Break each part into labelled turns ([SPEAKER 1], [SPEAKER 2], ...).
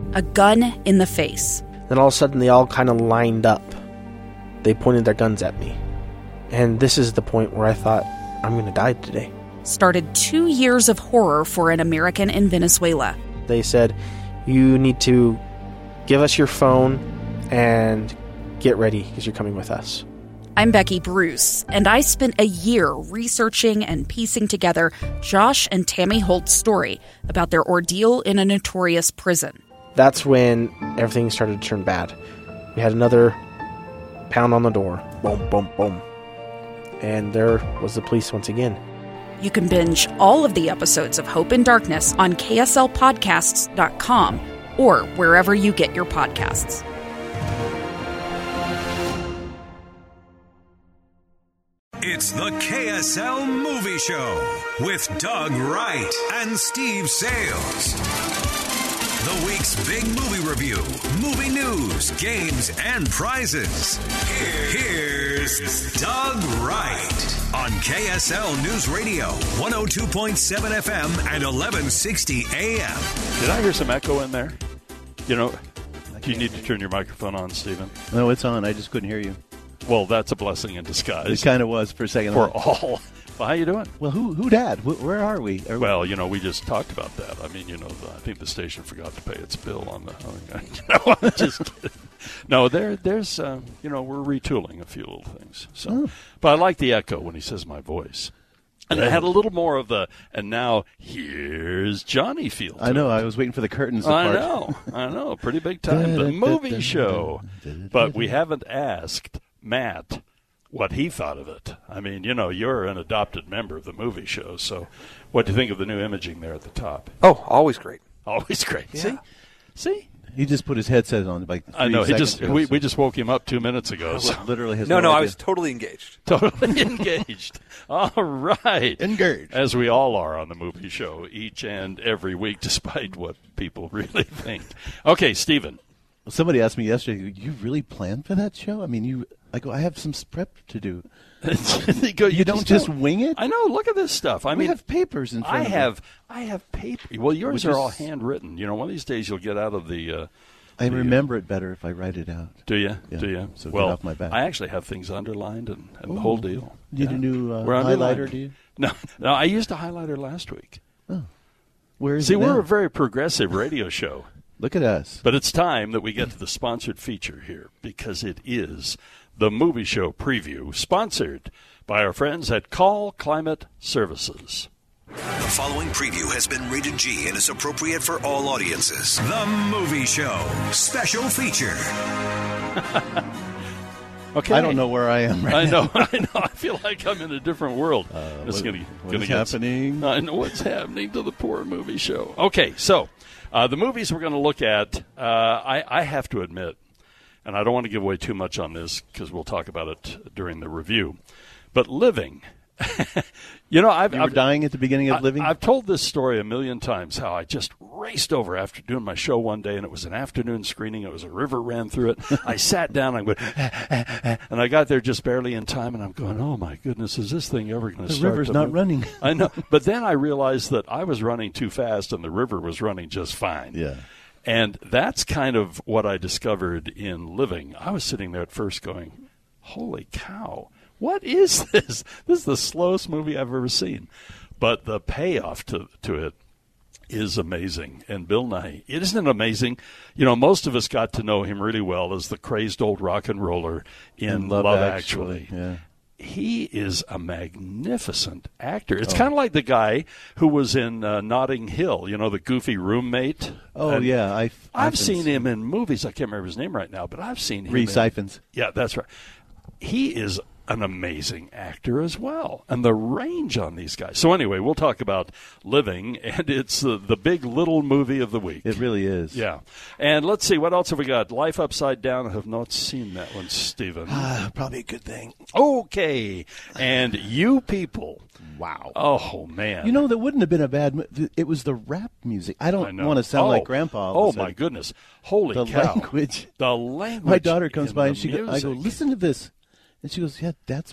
[SPEAKER 1] A gun in the face.
[SPEAKER 2] Then all of a sudden, they all kind of lined up. They pointed their guns at me. And this is the point where I thought, I'm going to die today.
[SPEAKER 1] Started 2 years of horror for an American in Venezuela.
[SPEAKER 2] They said, you need to give us your phone and get ready because you're coming with us.
[SPEAKER 1] I'm Becky Bruce, and I spent a year researching and piecing together Josh and Tammy Holt's story about their ordeal in a notorious prison.
[SPEAKER 2] That's when everything started to turn bad. We had another pound on the door. Boom, boom, boom. And there was the police once again.
[SPEAKER 1] You can binge all of the episodes of Hope in Darkness on KSLPodcasts.com or wherever you get your podcasts.
[SPEAKER 3] It's the KSL Movie Show with Doug Wright and Steve Sales. The week's big movie review, movie news, games, and prizes. Here's Doug Wright on KSL News Radio, 102.7 FM and 1160 AM.
[SPEAKER 4] Did I hear some echo in there? You know, you need to turn your microphone on, Stephen.
[SPEAKER 5] No, it's on. I just couldn't hear you.
[SPEAKER 4] Well, that's a blessing in disguise.
[SPEAKER 5] It kind of was for a second.
[SPEAKER 4] For all. Well, how you doing?
[SPEAKER 5] Well, who dad? Where are we?
[SPEAKER 4] Well, you know, we just talked about that. I mean, you know, I think the station forgot to pay its bill on the. No, I'm just kidding. No, there's you know, we're retooling a few little things. So, but I like the echo when he says my voice. And I had a little more of the, and now here's Johnny feel.
[SPEAKER 5] I know. I was waiting for the curtains to part.
[SPEAKER 4] I know. Pretty big time. The movie show. But we haven't asked Matt what he thought of it. I mean, you know, you're an adopted member of the movie show, so what do you think of the new imaging there at the top?
[SPEAKER 6] Oh, always great.
[SPEAKER 4] Always great.
[SPEAKER 6] Yeah.
[SPEAKER 4] See?
[SPEAKER 5] He just put his headset on like 3
[SPEAKER 4] I know.
[SPEAKER 5] seconds ago,
[SPEAKER 4] We just woke him up 2 minutes ago. So.
[SPEAKER 5] Literally has
[SPEAKER 6] No,
[SPEAKER 5] idea.
[SPEAKER 6] I was totally engaged.
[SPEAKER 4] Totally engaged. All right.
[SPEAKER 5] Engaged.
[SPEAKER 4] As we all are on the movie show each and every week, despite what people really think. Okay, Stephen.
[SPEAKER 5] Somebody asked me yesterday, you really planned for that show? I mean, I go, I have some prep to do. You don't just wing it?
[SPEAKER 4] I know. Look at this stuff. I mean,
[SPEAKER 5] have papers in front of me.
[SPEAKER 4] I have paper. Well, yours are all handwritten. You know, one of these days you'll get out of the.
[SPEAKER 5] I remember it better if I write it out.
[SPEAKER 4] Do you?
[SPEAKER 5] Yeah.
[SPEAKER 4] Do you?
[SPEAKER 5] So
[SPEAKER 4] well,
[SPEAKER 5] get off my back.
[SPEAKER 4] I actually have things underlined and the whole deal.
[SPEAKER 5] You need a new highlighter, do you?
[SPEAKER 4] No, I used a highlighter last week.
[SPEAKER 5] Oh. Where is
[SPEAKER 4] See,
[SPEAKER 5] it now?
[SPEAKER 4] we're a very progressive radio show.
[SPEAKER 5] Look at us.
[SPEAKER 4] But it's time that we get to the sponsored feature here because it is the movie show preview sponsored by our friends at Call Climate Services.
[SPEAKER 3] The following preview has been rated G and is appropriate for all audiences. The Movie Show Special Feature.
[SPEAKER 4] Okay.
[SPEAKER 5] I don't know where I am right
[SPEAKER 4] now. I know. I feel like I'm in a different world.
[SPEAKER 5] What's happening?
[SPEAKER 4] I know what's happening to the poor movie show. Okay, so the movies we're going to look at, I have to admit, and I don't want to give away too much on this because we'll talk about it during the review, but Living. You know,
[SPEAKER 5] you were dying at the beginning of Living?
[SPEAKER 4] I've told this story a million times, how I just raced over after doing my show one day, and it was an afternoon screening. It was a river ran through it. I sat down, and I went, and I got there just barely in time, and I'm going, oh, my goodness, is this thing ever going to start?
[SPEAKER 5] The river's not running.
[SPEAKER 4] I know. But then I realized that I was running too fast, and the river was running just fine.
[SPEAKER 5] Yeah.
[SPEAKER 4] And that's kind of what I discovered in Living. I was sitting there at first going, holy cow. What is this? This is the slowest movie I've ever seen. But the payoff to it is amazing. And Bill Nighy, isn't it amazing? You know, most of us got to know him really well as the crazy old rock and roller in Love Actually.
[SPEAKER 5] Yeah.
[SPEAKER 4] He is a magnificent actor. It's kind of like the guy who was in Notting Hill, you know, the goofy roommate.
[SPEAKER 5] Oh,
[SPEAKER 4] and
[SPEAKER 5] yeah.
[SPEAKER 4] I've seen him in movies. I can't remember his name right now, but I've seen him.
[SPEAKER 5] Rhys Ifans.
[SPEAKER 4] Yeah, that's right. He is an amazing actor as well, and the range on these guys. So anyway, we'll talk about Living, and it's the big little movie of the week.
[SPEAKER 5] It really is.
[SPEAKER 4] Yeah. And let's see, what else have we got? Life Upside Down. I have not seen that one, Stephen.
[SPEAKER 5] Probably a good thing.
[SPEAKER 4] Okay. And You People.
[SPEAKER 5] Wow.
[SPEAKER 4] Oh, man.
[SPEAKER 5] You know, that wouldn't have been a bad it was the rap music. I don't want to sound like Grandpa.
[SPEAKER 4] Oh, my goodness. Holy cow.
[SPEAKER 5] Language.
[SPEAKER 4] The language.
[SPEAKER 5] My daughter comes by and I go, listen to this. And she goes, yeah, that's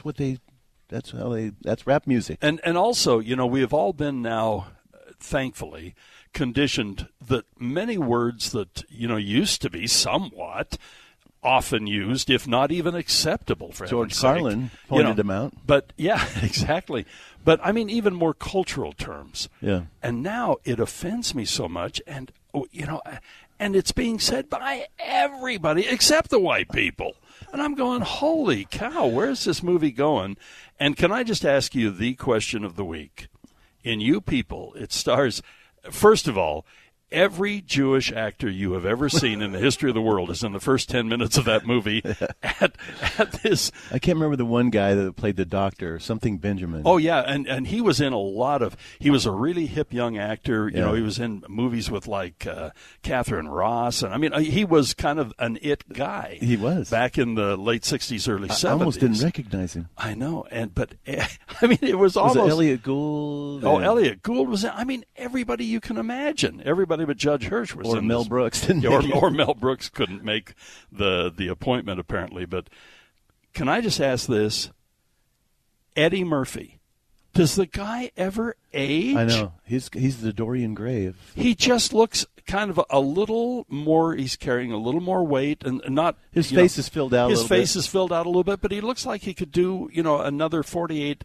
[SPEAKER 5] rap music.
[SPEAKER 4] And also, you know, we have all been now, thankfully, conditioned that many words that, used to be somewhat often used, if not even acceptable for
[SPEAKER 5] George
[SPEAKER 4] heaven's
[SPEAKER 5] Carlin
[SPEAKER 4] sake,
[SPEAKER 5] pointed them out.
[SPEAKER 4] But, yeah, exactly. But, I mean, even more cultural terms.
[SPEAKER 5] Yeah.
[SPEAKER 4] And now it offends me so much, and, and it's being said by everybody except the white people. And I'm going, holy cow, where's this movie going? And can I just ask you the question of the week? In You People, it stars, first of all, every Jewish actor you have ever seen in the history of the world is in the first 10 minutes of that movie at this.
[SPEAKER 5] I can't remember the one guy that played the doctor, something Benjamin.
[SPEAKER 4] Oh, yeah, and he was in a lot of – he was a really hip young actor. You know, he was in movies with like Catherine Ross. And I mean, he was kind of an it guy.
[SPEAKER 5] He was.
[SPEAKER 4] Back in the late 60s, early 70s.
[SPEAKER 5] I almost didn't recognize him.
[SPEAKER 4] I know. But, I mean, it was almost –
[SPEAKER 5] Was it Elliot Gould?
[SPEAKER 4] Oh, Elliot Gould was – I mean, everybody you can imagine. Everybody but Judge Hirsch was
[SPEAKER 5] or
[SPEAKER 4] in
[SPEAKER 5] Mel
[SPEAKER 4] this.
[SPEAKER 5] Brooks didn't
[SPEAKER 4] or Mel Brooks couldn't make the appointment apparently. But can I just ask this? Eddie Murphy, does the guy ever age?
[SPEAKER 5] I know he's the Dorian Gray.
[SPEAKER 4] He just looks kind of a little more. He's carrying a little more weight, and not
[SPEAKER 5] his face is filled out.
[SPEAKER 4] His face is filled out a little bit, but he looks like he could do another 48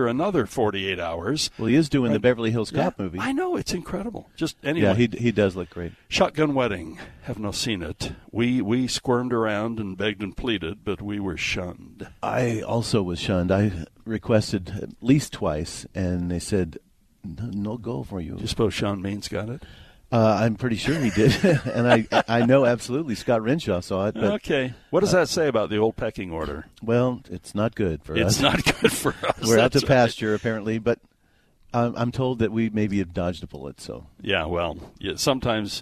[SPEAKER 4] hours.
[SPEAKER 5] Well, he is doing the Beverly Hills Cop movie.
[SPEAKER 4] I know, it's incredible. Just anyway,
[SPEAKER 5] yeah, he does look great.
[SPEAKER 4] Shotgun Wedding. Have not seen it. We squirmed around and begged and pleaded, but we were shunned.
[SPEAKER 5] I also was shunned. I requested at least twice, and they said no go for you.
[SPEAKER 4] Do you suppose Sean Means got it?
[SPEAKER 5] I'm pretty sure he did, and I know absolutely Scott Renshaw saw it. But,
[SPEAKER 4] okay. What does that say about the old pecking order?
[SPEAKER 5] Well, it's not good for us.
[SPEAKER 4] It's not good for us.
[SPEAKER 5] We're out to pasture, apparently, but I'm told that we maybe have dodged a bullet. So
[SPEAKER 4] yeah, well, sometimes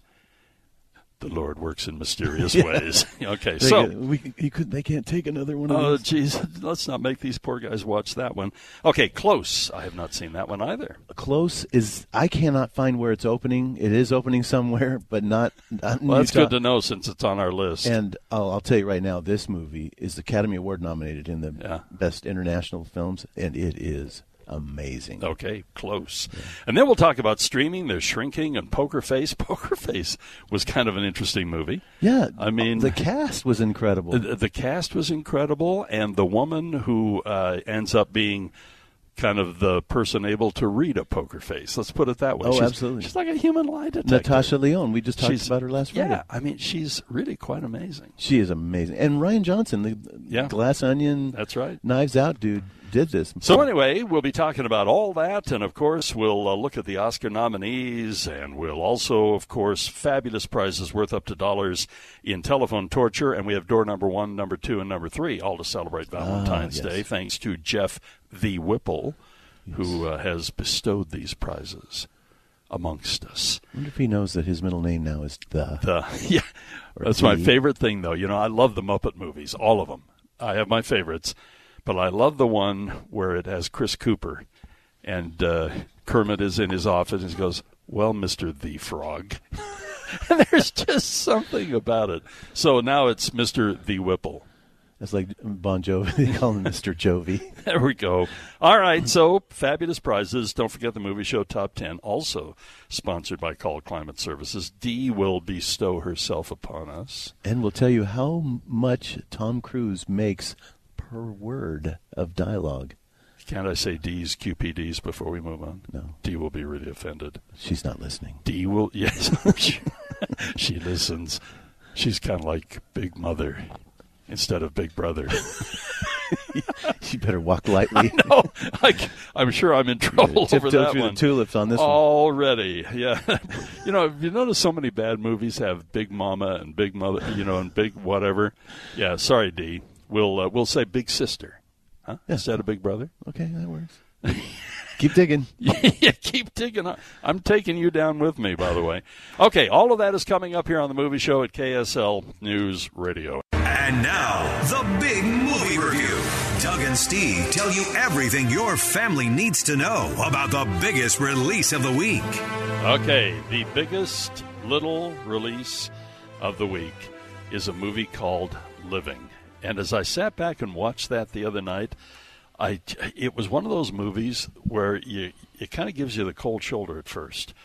[SPEAKER 4] the Lord works in mysterious ways. Okay,
[SPEAKER 5] they can't take another one.
[SPEAKER 4] Oh, geez, let's not make these poor guys watch that one. Okay, Close. I have not seen that one either.
[SPEAKER 5] Close is I cannot find where it's opening. It is opening somewhere, but not in
[SPEAKER 4] well, that's
[SPEAKER 5] Utah.
[SPEAKER 4] good to know since it's on our list.
[SPEAKER 5] And I'll tell you right now, this movie is Academy Award nominated in the Best International Films, and it is amazing.
[SPEAKER 4] Okay, Close. Yeah. And then we'll talk about streaming. There's Shrinking and Poker Face. Poker Face was kind of an interesting movie.
[SPEAKER 5] Yeah.
[SPEAKER 4] I mean,
[SPEAKER 5] the cast was incredible.
[SPEAKER 4] The cast was incredible, and the woman who ends up being kind of the person able to read a poker face. Let's put it that way.
[SPEAKER 5] Absolutely.
[SPEAKER 4] She's like a human lie detector.
[SPEAKER 5] Natasha Lyonne. We just talked about her last Friday.
[SPEAKER 4] Yeah, I mean, she's really quite amazing.
[SPEAKER 5] She is amazing. And Ryan Johnson, the Glass Onion,
[SPEAKER 4] that's right,
[SPEAKER 5] Knives Out dude, did this.
[SPEAKER 4] So anyway, we'll be talking about all that, and of course we'll look at the Oscar nominees, and we'll also, of course, fabulous prizes worth up to $1 in telephone torture, and we have door number 1, number 2, and number 3, all to celebrate Valentine's Day, thanks to Jeff the Whipple, who has bestowed these prizes amongst us.
[SPEAKER 5] I wonder if he knows that his middle name now is the.
[SPEAKER 4] Yeah, that's my favorite thing, though. I love the Muppet movies, all of them. I have my favorites. But I love the one where it has Chris Cooper, and Kermit is in his office, and he goes, "Well, Mr. the Frog." And there's just something about it. So now it's Mr. the Whipple.
[SPEAKER 5] That's like Bon Jovi. They call him Mr. Jovi.
[SPEAKER 4] There we go. All right, so fabulous prizes. Don't forget the Movie Show Top 10, also sponsored by Call Climate Services. Dee will bestow herself upon us.
[SPEAKER 5] And we'll tell you how much Tom Cruise makes per word of dialogue.
[SPEAKER 4] Can't I say D's QPDs before we move on?
[SPEAKER 5] No.
[SPEAKER 4] Dee will be really offended.
[SPEAKER 5] She's not listening.
[SPEAKER 4] Dee will, yes. She listens. She's kind of like Big Mother instead of Big Brother.
[SPEAKER 5] You better walk lightly.
[SPEAKER 4] I know. I'm sure I'm in trouble over that
[SPEAKER 5] through
[SPEAKER 4] one.
[SPEAKER 5] The tulips on this
[SPEAKER 4] already. Yeah. You notice so many bad movies have Big Mama and Big Mother, and Big whatever. Yeah, sorry, Dee. We'll say Big Sister, huh? Yeah. Instead of Big Brother.
[SPEAKER 5] Okay, that works. Keep digging.
[SPEAKER 4] Yeah, keep digging. I'm taking you down with me, by the way. Okay, all of that is coming up here on the Movie Show at KSL News Radio.
[SPEAKER 3] And now, the Big Movie Review. Doug and Steve tell you everything your family needs to know about the biggest release of the week.
[SPEAKER 4] Okay, the biggest little release of the week is a movie called Living. And as I sat back and watched that the other night, it was one of those movies where it kind of gives you the cold shoulder at first.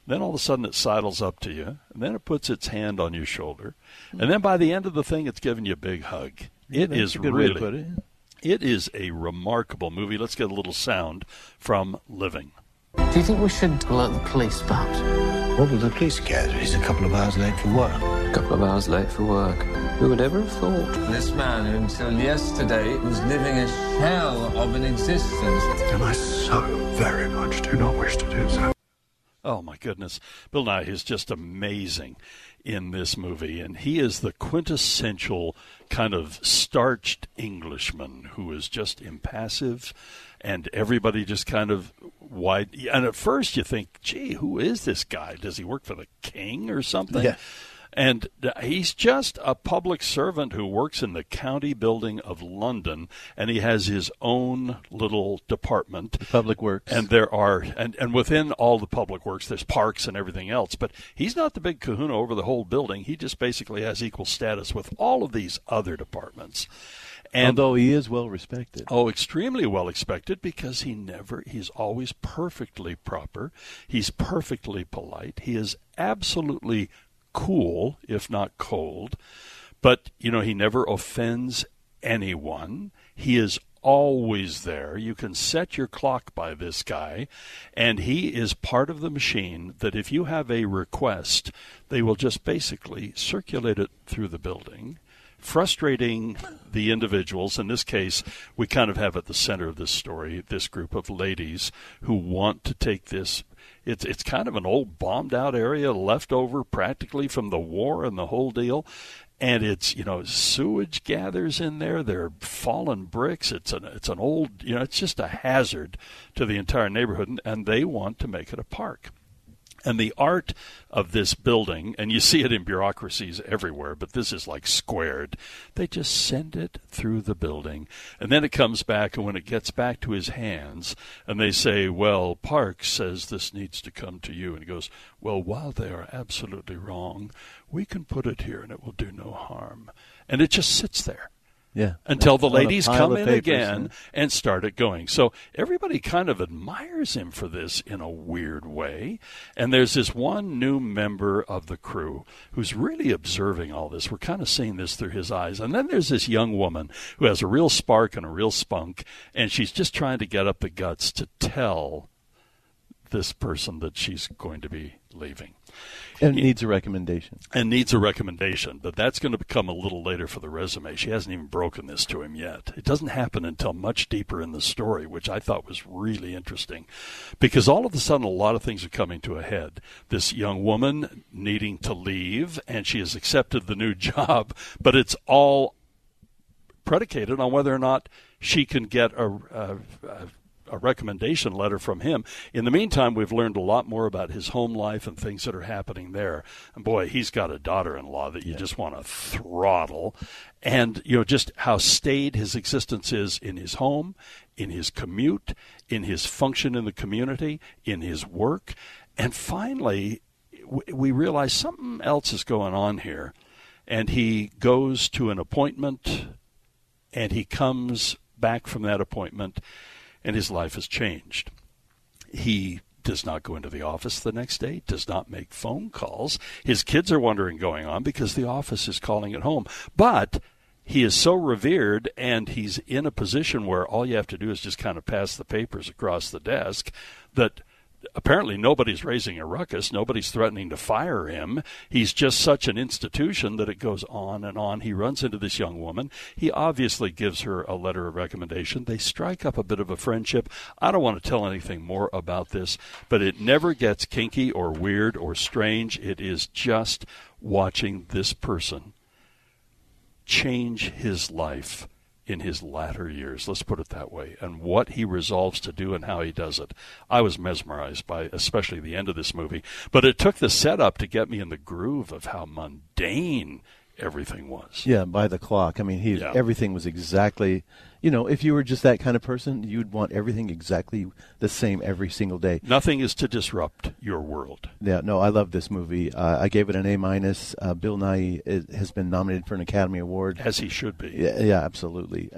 [SPEAKER 4] Then all of a sudden it sidles up to you, and then it puts its hand on your shoulder, and then by the end of the thing, it's giving you a big hug. It is
[SPEAKER 5] a good way to
[SPEAKER 4] really,
[SPEAKER 5] put it.
[SPEAKER 4] it is a remarkable movie. Let's get a little sound from Living.
[SPEAKER 6] Do you think we should alert the police, perhaps?
[SPEAKER 7] What will the police care? He's a couple of hours late for work.
[SPEAKER 6] A couple of hours late for work. Who would ever have thought? This man who until yesterday was living a shell of an existence.
[SPEAKER 7] And I so very much do not wish to do so.
[SPEAKER 4] Oh, my goodness. Bill Nighy is just amazing in this movie, and he is the quintessential kind of starched Englishman who is just impassive, and everybody just kind of wide. And at first you think, gee, who is this guy? Does he work for the king or something?
[SPEAKER 5] Yeah.
[SPEAKER 4] And he's just a public servant who works in the county building of London, and he has his own little department.
[SPEAKER 5] Public Works.
[SPEAKER 4] And there are, and within all the public works, there's parks and everything else. But he's not the big kahuna over the whole building. He just basically has equal status with all of these other departments. And
[SPEAKER 5] although he is well respected.
[SPEAKER 4] Oh, extremely well expected, because he's always perfectly proper. He's perfectly polite. He is absolutely cool, if not cold. But, he never offends anyone. He is always there. You can set your clock by this guy, and he is part of the machine that if you have a request, they will just basically circulate it through the building, frustrating the individuals. In this case, we kind of have at the center of this story this group of ladies who want to take this. It's kind of an old bombed-out area left over practically from the war and the whole deal. And it's, sewage gathers in there. They're fallen bricks. It's an old, it's just a hazard to the entire neighborhood. And they want to make it a park. And the art of this building, and you see it in bureaucracies everywhere, but this is like squared. They just send it through the building, and then it comes back, and when it gets back to his hands, and they say, well, Parks says this needs to come to you. And he goes, well, while they are absolutely wrong, we can put it here, and it will do no harm. And it just sits there.
[SPEAKER 5] Yeah.
[SPEAKER 4] Until the ladies come in again and start it going. So everybody kind of admires him for this in a weird way. And there's this one new member of the crew who's really observing all this. We're kind of seeing this through his eyes. And then there's this young woman who has a real spark and a real spunk, and she's just trying to get up the guts to tell this person that she's going to be leaving.
[SPEAKER 5] And needs a recommendation.
[SPEAKER 4] But that's going to become a little later for the resume. She hasn't even broken this to him yet. It doesn't happen until much deeper in the story, which I thought was really interesting. Because all of a sudden, a lot of things are coming to a head. This young woman needing to leave, and she has accepted the new job, but it's all predicated on whether or not she can get a recommendation letter from him. In the meantime, we've learned a lot more about his home life and things that are happening there. And boy, he's got a daughter-in-law that you just want to throttle. And, just how staid his existence is in his home, in his commute, in his function in the community, in his work. And finally, we realize something else is going on here. And he goes to an appointment, and he comes back from that appointment, and his life has changed. He does not go into the office the next day, does not make phone calls. His kids are wondering going on because the office is calling it home. But he is so revered, and he's in a position where all you have to do is just kind of pass the papers across the desk, that apparently nobody's raising a ruckus. Nobody's threatening to fire him. He's just such an institution that it goes on and on. He runs into this young woman. He obviously gives her a letter of recommendation. They strike up a bit of a friendship. I don't want to tell anything more about this, but it never gets kinky or weird or strange. It is just watching this person change his life in his latter years, let's put it that way, and what he resolves to do and how he does it. I was mesmerized by especially the end of this movie, but it took the setup to get me in the groove of how mundane everything was.
[SPEAKER 5] Yeah, by the clock. I mean, everything was exactly, if you were just that kind of person, you'd want everything exactly the same every single day.
[SPEAKER 4] Nothing is to disrupt your world.
[SPEAKER 5] Yeah, no, I love this movie. I gave it an A-. Bill Nighy has been nominated for an Academy Award.
[SPEAKER 4] As he should be.
[SPEAKER 5] Yeah, absolutely.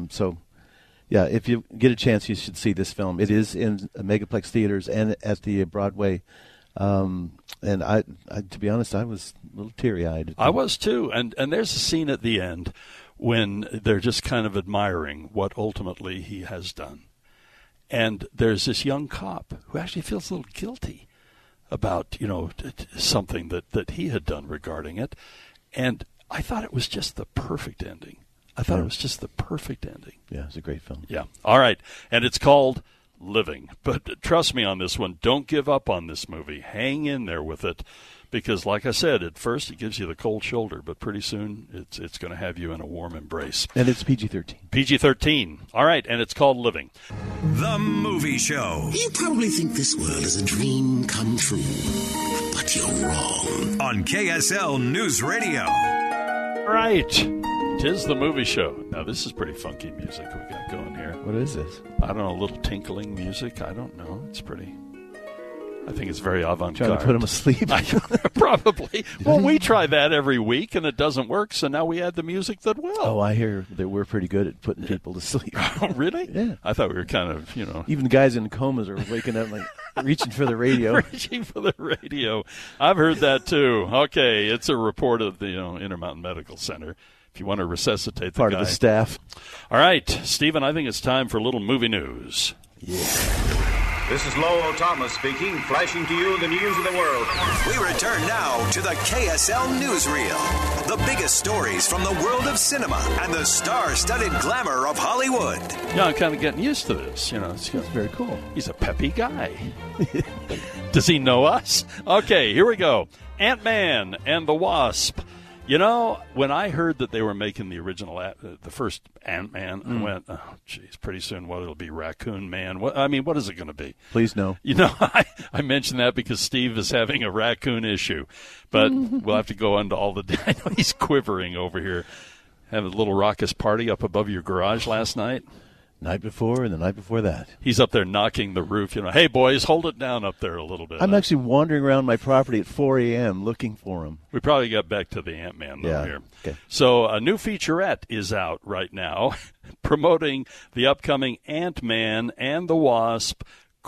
[SPEAKER 5] If you get a chance, you should see this film. It is in Megaplex theaters and at the Broadway And I, to be honest, I was a little teary-eyed.
[SPEAKER 4] I was too. And there's a scene at the end when they're just kind of admiring what ultimately he has done. And there's this young cop who actually feels a little guilty about, something that he had done regarding it. And I thought it was just the perfect ending. It was just the perfect ending.
[SPEAKER 5] Yeah, it's a great film.
[SPEAKER 4] Yeah. All right. And it's called Living. But trust me on this one. Don't give up on this movie. Hang in there with it. Because, like I said, at first it gives you the cold shoulder, but pretty soon it's going to have you in a warm embrace.
[SPEAKER 5] And it's PG-13.
[SPEAKER 4] PG-13. All right, and it's called Living.
[SPEAKER 3] The Movie Show.
[SPEAKER 8] You probably think this world is a dream come true, but you're wrong.
[SPEAKER 3] On KSL News Radio.
[SPEAKER 4] All right. 'Tis The Movie Show. Now, this is pretty funky music we got going here.
[SPEAKER 5] What is this?
[SPEAKER 4] I don't know, a little tinkling music. I don't know. It's pretty... I think it's very avant-garde.
[SPEAKER 5] Trying to put him asleep?
[SPEAKER 4] Probably. Well, we try that every week, and it doesn't work, so now we add the music that will.
[SPEAKER 5] Oh, I hear that we're pretty good at putting people to sleep.
[SPEAKER 4] Oh, really?
[SPEAKER 5] Yeah.
[SPEAKER 4] I thought we were kind of,
[SPEAKER 5] Even guys in comas are waking up, like, reaching for the radio.
[SPEAKER 4] Reaching for the radio. I've heard that, too. Okay, it's a report of the Intermountain Medical Center. If you want to resuscitate the
[SPEAKER 5] Part
[SPEAKER 4] guy.
[SPEAKER 5] of the staff.
[SPEAKER 4] All right, Stephen, I think it's time for a little movie news.
[SPEAKER 5] Yeah.
[SPEAKER 9] This is Lowell Thomas speaking, flashing to you the news of the world.
[SPEAKER 3] We return now to the KSL Newsreel. The biggest stories from the world of cinema and the star-studded glamour of Hollywood.
[SPEAKER 4] Yeah, I'm kind of getting used to this.
[SPEAKER 5] It's very cool.
[SPEAKER 4] He's a peppy guy. Does he know us? Okay, here we go. Ant-Man and the Wasp. When I heard that they were making the original, the first Ant-Man, I went, oh, geez, pretty soon it'll be Raccoon Man. What is it going to be?
[SPEAKER 5] Please no.
[SPEAKER 4] I mentioned that because Steve is having a raccoon issue. But we'll have to go into all the... I know he's quivering over here. Have a little raucous party up above your garage last night.
[SPEAKER 5] Night before and the night before that.
[SPEAKER 4] He's up there knocking the roof. Hey, boys, hold it down up there a little bit.
[SPEAKER 5] I'm actually wandering around my property at 4 a.m. looking for him.
[SPEAKER 4] We probably got back to the Ant-Man, though, here.
[SPEAKER 5] Okay.
[SPEAKER 4] So a new featurette is out right now promoting the upcoming Ant-Man and the Wasp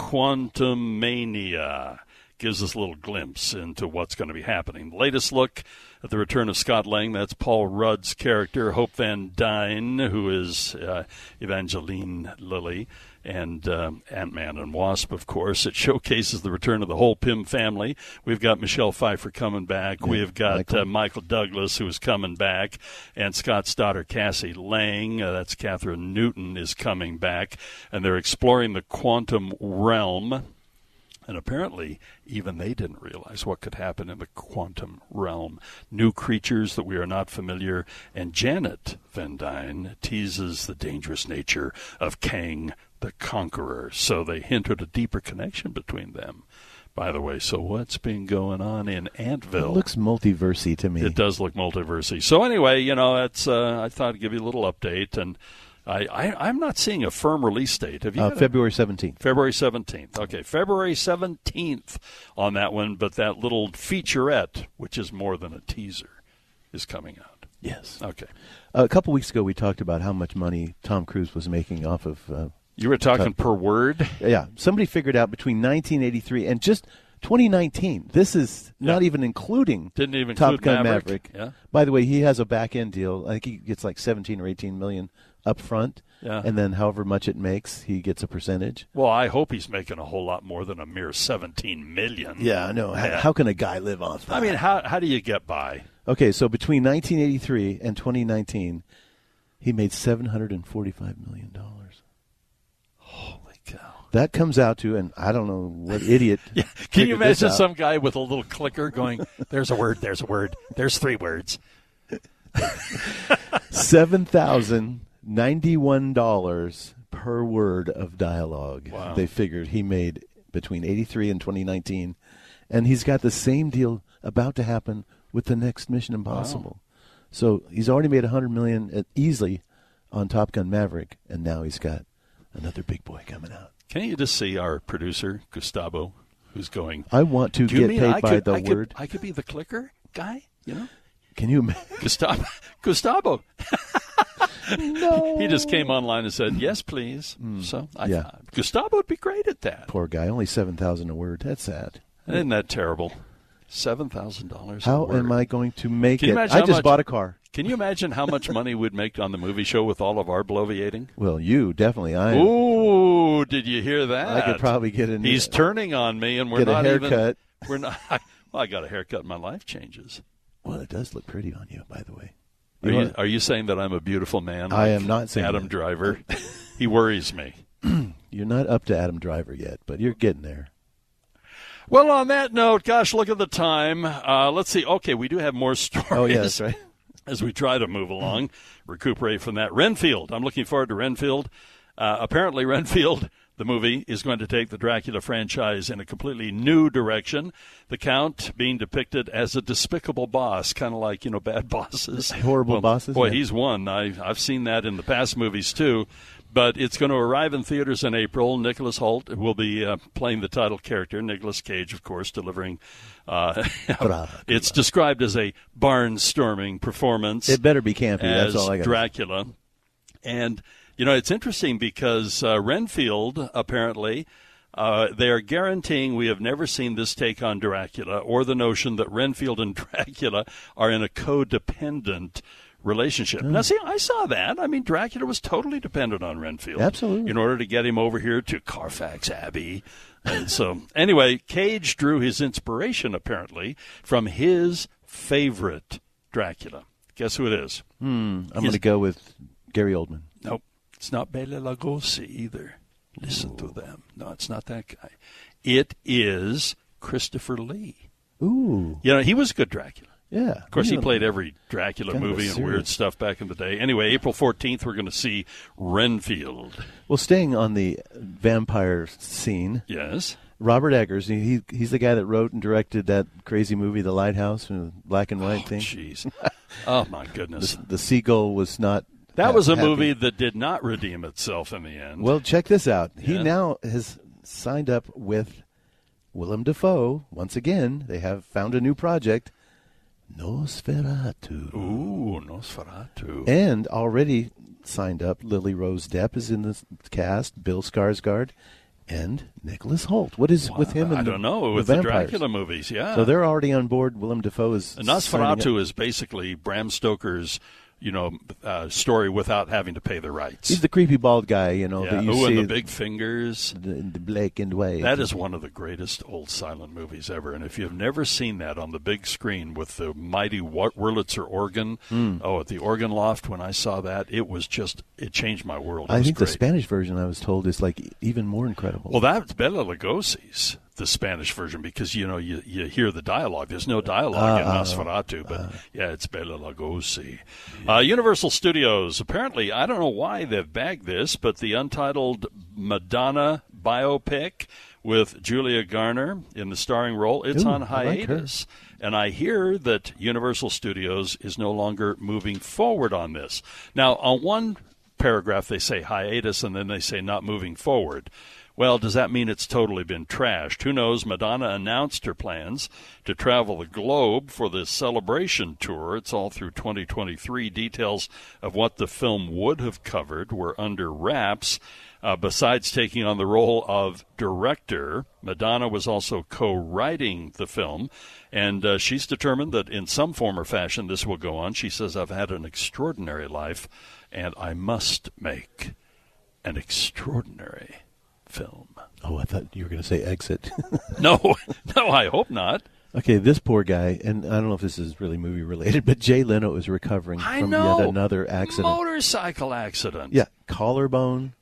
[SPEAKER 4] Quantumania. Gives us a little glimpse into what's going to be happening. The latest look at the return of Scott Lang, that's Paul Rudd's character, Hope Van Dyne, who is Evangeline Lilly, and Ant-Man and Wasp, of course. It showcases the return of the whole Pym family. We've got Michelle Pfeiffer coming back. Yeah, we've got Michael Douglas, who is coming back, and Scott's daughter, Cassie Lang, that's Catherine Newton, is coming back, and they're exploring the quantum realm. And apparently, even they didn't realize what could happen in the quantum realm. New creatures that we are not familiar. And Janet Van Dyne teases the dangerous nature of Kang the Conqueror. So they hint at a deeper connection between them. By the way, so what's been going on in Antville?
[SPEAKER 5] It looks multiversy to me.
[SPEAKER 4] It does look multiversy. So anyway, that's I thought I'd give you a little update. And I'm not seeing a firm release date. Have you?
[SPEAKER 5] February 17th.
[SPEAKER 4] February 17th. Okay, February 17th on that one, but that little featurette, which is more than a teaser, is coming out.
[SPEAKER 5] Yes.
[SPEAKER 4] Okay.
[SPEAKER 5] A couple weeks ago, we talked about how much money Tom Cruise was making off of...
[SPEAKER 4] you were talking per word?
[SPEAKER 5] Yeah. Somebody figured out between 1983 and just 2019. This is not even including
[SPEAKER 4] Didn't even
[SPEAKER 5] Top
[SPEAKER 4] include
[SPEAKER 5] Gun
[SPEAKER 4] Maverick.
[SPEAKER 5] Yeah. By the way, he has a back-end deal. I think he gets like 17 or 18 million up front, and then however much it makes, he gets a percentage.
[SPEAKER 4] Well, I hope he's making a whole lot more than a mere $17 million.
[SPEAKER 5] Yeah, I know. Yeah. How can a guy live off that?
[SPEAKER 4] I mean, how do you get by?
[SPEAKER 5] Okay, so between 1983 and 2019, he made $745 million.
[SPEAKER 4] Holy cow.
[SPEAKER 5] That comes out to, and I don't know what idiot.
[SPEAKER 4] Yeah. Can you imagine some guy with a little clicker going, there's a word, there's 3 words.
[SPEAKER 5] $7,091 per word of dialogue.
[SPEAKER 4] Wow.
[SPEAKER 5] They figured he made between 83 and 2019, and he's got the same deal about to happen with the next Mission Impossible. Wow. So he's already made $100 million easily on Top Gun Maverick, and now he's got another big boy coming out.
[SPEAKER 4] Can't you just see our producer Gustavo, who's going?
[SPEAKER 5] I want to get paid by the word.
[SPEAKER 4] I could be the clicker guy,
[SPEAKER 5] Can you imagine?
[SPEAKER 4] Gustavo.
[SPEAKER 5] No.
[SPEAKER 4] He just came online and said, yes, please. So I thought Gustavo would be great at that.
[SPEAKER 5] Poor guy. Only $7,000 a word. That's sad.
[SPEAKER 4] Isn't that terrible? $7,000.
[SPEAKER 5] How am I going to make
[SPEAKER 4] Can you
[SPEAKER 5] it?
[SPEAKER 4] imagine
[SPEAKER 5] I
[SPEAKER 4] how
[SPEAKER 5] just
[SPEAKER 4] much-
[SPEAKER 5] bought a car.
[SPEAKER 4] Can you imagine how much money we'd make on the movie show with all of our bloviating?
[SPEAKER 5] Well, you definitely.
[SPEAKER 4] Ooh, did you hear that?
[SPEAKER 5] I could probably get a
[SPEAKER 4] He's turning on me, and we're
[SPEAKER 5] get a
[SPEAKER 4] not
[SPEAKER 5] haircut.
[SPEAKER 4] even. We're not. Well, I got a haircut. And my life changes.
[SPEAKER 5] Well, it does look pretty on you, by the way.
[SPEAKER 4] Are you saying that I'm a beautiful man?
[SPEAKER 5] I
[SPEAKER 4] like
[SPEAKER 5] am not saying
[SPEAKER 4] Adam
[SPEAKER 5] that.
[SPEAKER 4] Driver. He worries me.
[SPEAKER 5] You're not up to Adam Driver yet, but you're getting there.
[SPEAKER 4] Well, on that note, gosh, look at the time. Let's see. Okay, we do have more stories.
[SPEAKER 5] Oh, yeah, that's right.
[SPEAKER 4] As we try to move along, recuperate from that. Renfield. I'm looking forward to Renfield. Apparently, Renfield, the movie, is going to take the Dracula franchise in a completely new direction. The Count being depicted as a despicable boss, kind of like, bad bosses.
[SPEAKER 5] Horrible bosses?
[SPEAKER 4] Boy,
[SPEAKER 5] Yeah.
[SPEAKER 4] he's one. I've seen that in the past movies, too. But it's going to arrive in theaters in April. Nicholas Hoult will be playing the title character. Nicolas Cage, of course, delivering. It's described as a barnstorming performance.
[SPEAKER 5] It better be campy.
[SPEAKER 4] As
[SPEAKER 5] That's all I got.
[SPEAKER 4] Dracula. And, it's interesting because Renfield, apparently, they are guaranteeing we have never seen this take on Dracula or the notion that Renfield and Dracula are in a codependent relationship. Now, see, I saw that. I mean, Dracula was totally dependent on Renfield.
[SPEAKER 5] Absolutely.
[SPEAKER 4] In order to get him over here to Carfax Abbey. And so, anyway, Cage drew his inspiration, apparently, from his favorite Dracula. Guess who it is?
[SPEAKER 5] I'm going to go with Gary Oldman.
[SPEAKER 4] Nope. It's not Bela Lugosi either. Listen to them. No, it's not that guy. It is Christopher Lee.
[SPEAKER 5] Ooh.
[SPEAKER 4] He was a good Dracula.
[SPEAKER 5] Yeah.
[SPEAKER 4] Of course, he played every Dracula
[SPEAKER 5] kind of a
[SPEAKER 4] movie and
[SPEAKER 5] serious-
[SPEAKER 4] weird stuff back in the day. Anyway, April 14th, we're going to see Renfield.
[SPEAKER 5] Well, staying on the vampire scene,
[SPEAKER 4] Yes.
[SPEAKER 5] Robert Eggers, he's the guy that wrote and directed that crazy movie, The Lighthouse, black and white thing.
[SPEAKER 4] Jeez. Oh, my goodness.
[SPEAKER 5] The seagull was not
[SPEAKER 4] That was a
[SPEAKER 5] happy.
[SPEAKER 4] movie that did not redeem itself in the end.
[SPEAKER 5] Well, check this out. He
[SPEAKER 4] Yeah.
[SPEAKER 5] now has signed up with Willem Dafoe. Once again, they have found a new project, Nosferatu.
[SPEAKER 4] Ooh, Nosferatu.
[SPEAKER 5] And already signed up, Lily Rose Depp is in the cast, Bill Skarsgård, and Nicholas Hoult. What is with him? And
[SPEAKER 4] I don't know. With
[SPEAKER 5] the
[SPEAKER 4] the
[SPEAKER 5] vampires?
[SPEAKER 4] Dracula movies, yeah.
[SPEAKER 5] So they're already on board. Willem Dafoe is
[SPEAKER 4] And
[SPEAKER 5] signing up.
[SPEAKER 4] Nosferatu is basically Bram Stoker's, story without having to pay the rights.
[SPEAKER 5] He's the creepy bald guy,
[SPEAKER 4] yeah.
[SPEAKER 5] that you
[SPEAKER 4] Ooh,
[SPEAKER 5] see.
[SPEAKER 4] and the big fingers.
[SPEAKER 5] the black and white.
[SPEAKER 4] That is one of the greatest old silent movies ever. And if you've never seen that on the big screen with the mighty Wurlitzer organ, at the organ loft, when I saw that, it changed my world. It
[SPEAKER 5] I
[SPEAKER 4] was
[SPEAKER 5] think
[SPEAKER 4] great.
[SPEAKER 5] the Spanish version, I was told, is like even more incredible.
[SPEAKER 4] Well, that's Bela Lugosi's, the Spanish version, because, you hear the dialogue. There's no dialogue in Nosferatu, but, it's Bela Lugosi. Universal Studios, apparently, I don't know why they've bagged this, but the untitled Madonna biopic with Julia Garner in the starring role, it's
[SPEAKER 5] Ooh,
[SPEAKER 4] on
[SPEAKER 5] I like her.
[SPEAKER 4] hiatus. And I hear that Universal Studios is no longer moving forward on this. Now, on one paragraph, they say hiatus, and then they say not moving forward. Well, does that mean it's totally been trashed? Who knows? Madonna announced her plans to travel the globe for the Celebration tour. It's all through 2023. Details of what the film would have covered were under wraps. Besides taking on the role of director, Madonna was also co-writing the film, and she's determined that in some form or fashion this will go on. She says, I've had an extraordinary life, and I must make an extraordinary film.
[SPEAKER 5] Oh, I thought you were going to say Exit.
[SPEAKER 4] No, I hope not.
[SPEAKER 5] Okay, this poor guy, and I don't know if this is really movie related, but Jay Leno is recovering from yet another accident.
[SPEAKER 4] Motorcycle accident.
[SPEAKER 5] Yeah, collarbone,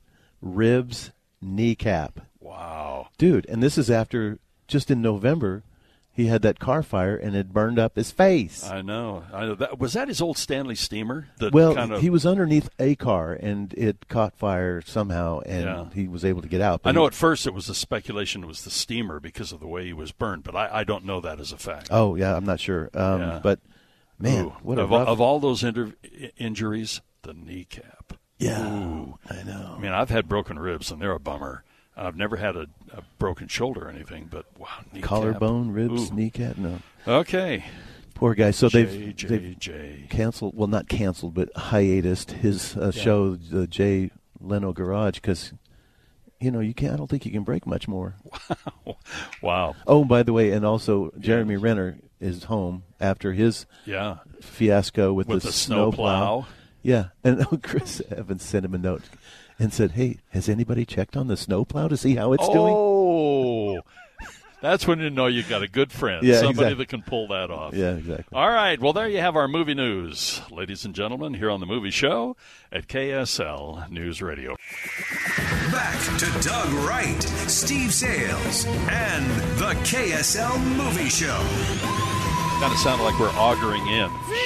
[SPEAKER 5] ribs, kneecap.
[SPEAKER 4] Wow.
[SPEAKER 5] Dude, and this is after, just in November, he had that car fire and it burned up his face.
[SPEAKER 4] I know. Was that his old Stanley Steamer?
[SPEAKER 5] He was underneath a car and it caught fire somehow, and he was able to get out.
[SPEAKER 4] I know at first it was the speculation it was the steamer because of the way he was burned, but I don't know that as a fact.
[SPEAKER 5] Oh, yeah, I'm not sure. But, man, what a rough...
[SPEAKER 4] Of all those injuries, the kneecap.
[SPEAKER 5] Yeah,
[SPEAKER 4] Ooh.
[SPEAKER 5] I know.
[SPEAKER 4] I mean, I've had broken ribs, and they're a bummer. I've never had a broken shoulder or anything, but wow, kneecap.
[SPEAKER 5] Collarbone, ribs,
[SPEAKER 4] Ooh.
[SPEAKER 5] kneecap, no.
[SPEAKER 4] Okay.
[SPEAKER 5] Poor guy. So
[SPEAKER 4] Jay.
[SPEAKER 5] they've canceled, well, not canceled, but hiatused his show, the Jay Leno Garage, because I don't think you can break much more.
[SPEAKER 4] Wow.
[SPEAKER 5] Oh, by the way, and also Jeremy Renner is home after his fiasco with the snowplow. Yeah, and Chris Evans sent him a note and said, "Hey, has anybody checked on the snowplow to see how it's doing?"
[SPEAKER 4] Oh, that's when you know you got a good friend, somebody that can pull that off.
[SPEAKER 5] Yeah, exactly.
[SPEAKER 4] All right, well, there you have our movie news, ladies and gentlemen, here on The Movie Show at KSL News Radio.
[SPEAKER 3] Back to Doug Wright, Steve Sales, and the KSL Movie Show.
[SPEAKER 4] Kind of sounded like we're auguring in.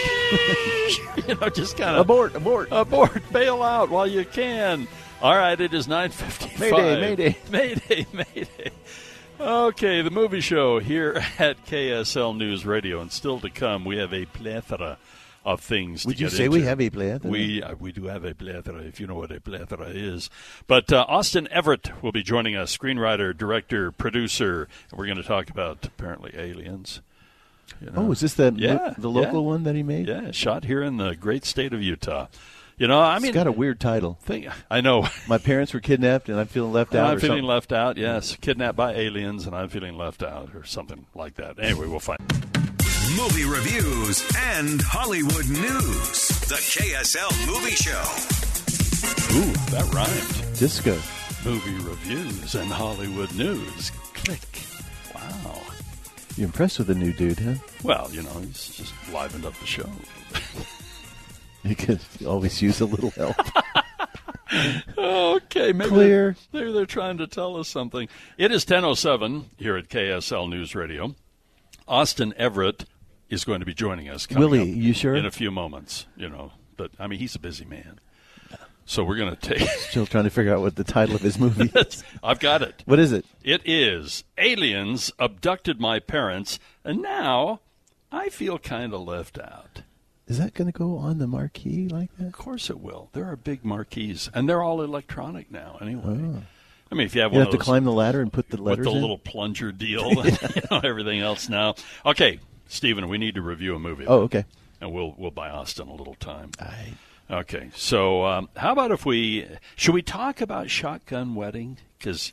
[SPEAKER 4] Just kind of
[SPEAKER 5] abort,
[SPEAKER 4] bail out while you can. All right, it is 9:55. Mayday. Okay, the movie show here at KSL News Radio, and still to come, we have a plethora of things to get into.
[SPEAKER 5] Would you say we have a plethora?
[SPEAKER 4] We do have a plethora, if you know what a plethora is. But Austin Everett will be joining us, screenwriter, director, producer, and we're going to talk about, apparently, aliens.
[SPEAKER 5] Oh, is this the local one that he made?
[SPEAKER 4] Yeah, shot here in the great state of Utah. It's
[SPEAKER 5] got a weird title.
[SPEAKER 4] I know.
[SPEAKER 5] My parents were kidnapped, and I'm feeling left out.
[SPEAKER 4] I'm feeling left out, yes. Kidnapped by aliens, and I'm feeling left out, or something like that. Anyway, we'll find.
[SPEAKER 3] Movie reviews and Hollywood news. The KSL Movie Show.
[SPEAKER 4] Ooh, that rhymed.
[SPEAKER 5] Disco.
[SPEAKER 4] Movie reviews and Hollywood news. Click. Wow.
[SPEAKER 5] You're impressed with the new dude, huh?
[SPEAKER 4] Well, he's just livened up the show.
[SPEAKER 5] You could always use a little help.
[SPEAKER 4] Okay, maybe
[SPEAKER 5] Clear.
[SPEAKER 4] They're trying to tell us something. It is 10:07 here at KSL News Radio. Austin Everett is going to be joining us.
[SPEAKER 5] Willie, you sure?
[SPEAKER 4] In a few moments, But, he's a busy man. So we're going to take...
[SPEAKER 5] Still trying to figure out what the title of his movie is.
[SPEAKER 4] I've got it.
[SPEAKER 5] What is it?
[SPEAKER 4] It is Aliens Abducted My Parents, and now I feel kind of left out.
[SPEAKER 5] Is that going to go on the marquee like that?
[SPEAKER 4] Of course it will. There are big marquees, and they're all electronic now anyway.
[SPEAKER 5] Oh.
[SPEAKER 4] If you have
[SPEAKER 5] you
[SPEAKER 4] one
[SPEAKER 5] have to climb the ladder and put the letters
[SPEAKER 4] with the
[SPEAKER 5] in?
[SPEAKER 4] little plunger deal and everything else now. Okay, Stephen, we need to review a movie.
[SPEAKER 5] Oh, okay.
[SPEAKER 4] And we'll buy Austin a little time.
[SPEAKER 5] Aye.
[SPEAKER 4] Okay, so how about if should we talk about Shotgun Wedding? Because,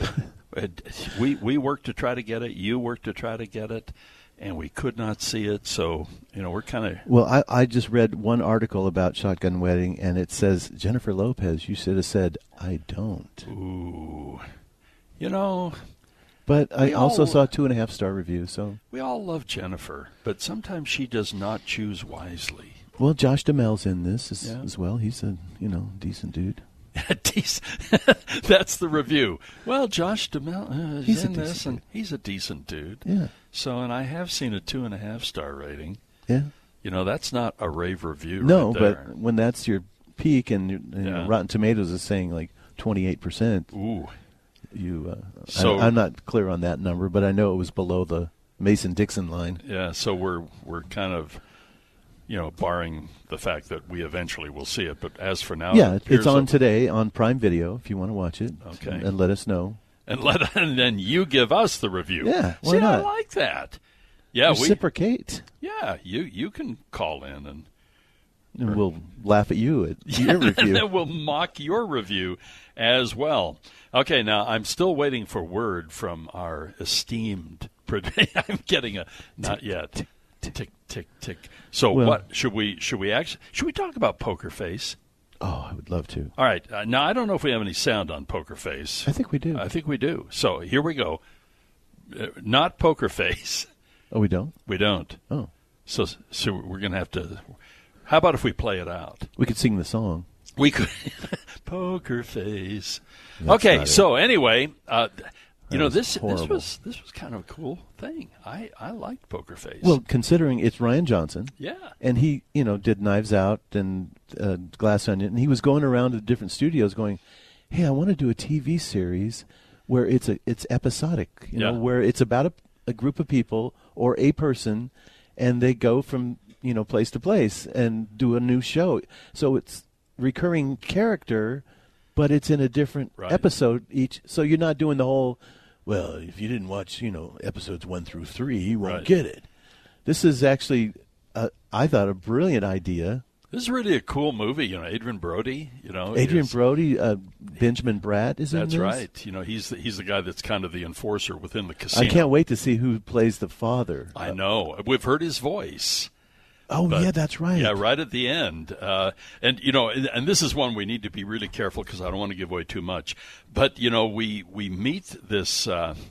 [SPEAKER 4] we worked to try to get it, you worked to try to get it, and we could not see it, so, we're kind of...
[SPEAKER 5] Well, I just read one article about Shotgun Wedding, and it says, Jennifer Lopez, you should have said, I don't.
[SPEAKER 4] Ooh.
[SPEAKER 5] But I also saw 2.5-star reviews, so...
[SPEAKER 4] We all love Jennifer, but sometimes she does not choose wisely.
[SPEAKER 5] Well, Josh Duhamel's in this as well. He's a, decent dude.
[SPEAKER 4] That's the review. Well, Josh Duhamel
[SPEAKER 5] is
[SPEAKER 4] in this, and he's a decent dude.
[SPEAKER 5] Yeah.
[SPEAKER 4] So, and I have seen a 2.5-star rating.
[SPEAKER 5] Yeah.
[SPEAKER 4] That's not a rave review.
[SPEAKER 5] No,
[SPEAKER 4] right there.
[SPEAKER 5] but when that's your peak, and Rotten Tomatoes is saying like 28%.
[SPEAKER 4] Ooh.
[SPEAKER 5] I'm not clear on that number, but I know it was below the Mason-Dixon line.
[SPEAKER 4] Yeah. So we're kind of. Barring the fact that we eventually will see it. But as for now...
[SPEAKER 5] Yeah, it's on today on Prime Video if you want to watch it.
[SPEAKER 4] Okay.
[SPEAKER 5] And let us know.
[SPEAKER 4] And then you give us the review.
[SPEAKER 5] Yeah, why not?
[SPEAKER 4] I like that. Yeah,
[SPEAKER 5] reciprocate.
[SPEAKER 4] Yeah, you can call in and
[SPEAKER 5] we'll laugh at you at your review.
[SPEAKER 4] And then we'll mock your review as well. Okay, now I'm still waiting for word from our esteemed... I'm getting a... Not yet. Tick, tick, tick. So what should we talk about Poker Face?
[SPEAKER 5] Oh, I would love to.
[SPEAKER 4] All right. Now, I don't know if we have any sound on Poker Face.
[SPEAKER 5] I think we do.
[SPEAKER 4] I think we do. So here we go. Not Poker Face.
[SPEAKER 5] Oh, we don't?
[SPEAKER 4] We don't.
[SPEAKER 5] Oh.
[SPEAKER 4] So we're going to have to... How about if we play it out?
[SPEAKER 5] We could sing the song.
[SPEAKER 4] We could. Poker Face. Okay, so anyway... this was kind of a cool thing. I liked Poker Face.
[SPEAKER 5] Well, considering it's Rian Johnson.
[SPEAKER 4] Yeah.
[SPEAKER 5] And he, did Knives Out and Glass Onion, and he was going around to different studios going, hey, I want to do a TV series where it's episodic, where it's about a group of people or a person, and they go from, place to place and do a new show. So it's recurring character, but it's in a different episode each. So you're not doing the whole... Well, if you didn't watch, episodes 1 through 3, you won't get it. This is actually, I thought, a brilliant idea
[SPEAKER 4] This is really a cool movie. You know, Adrian Brody.
[SPEAKER 5] Brody, Benjamin Bratt is in this.
[SPEAKER 4] That's right. You know, he's the guy that's kind of the enforcer within the casino.
[SPEAKER 5] I can't wait to see who plays the father.
[SPEAKER 4] I know. We've heard his voice.
[SPEAKER 5] Oh, yeah, that's right.
[SPEAKER 4] Yeah, right at the end. And this is one we need to be really careful because I don't want to give away too much. But, we meet this,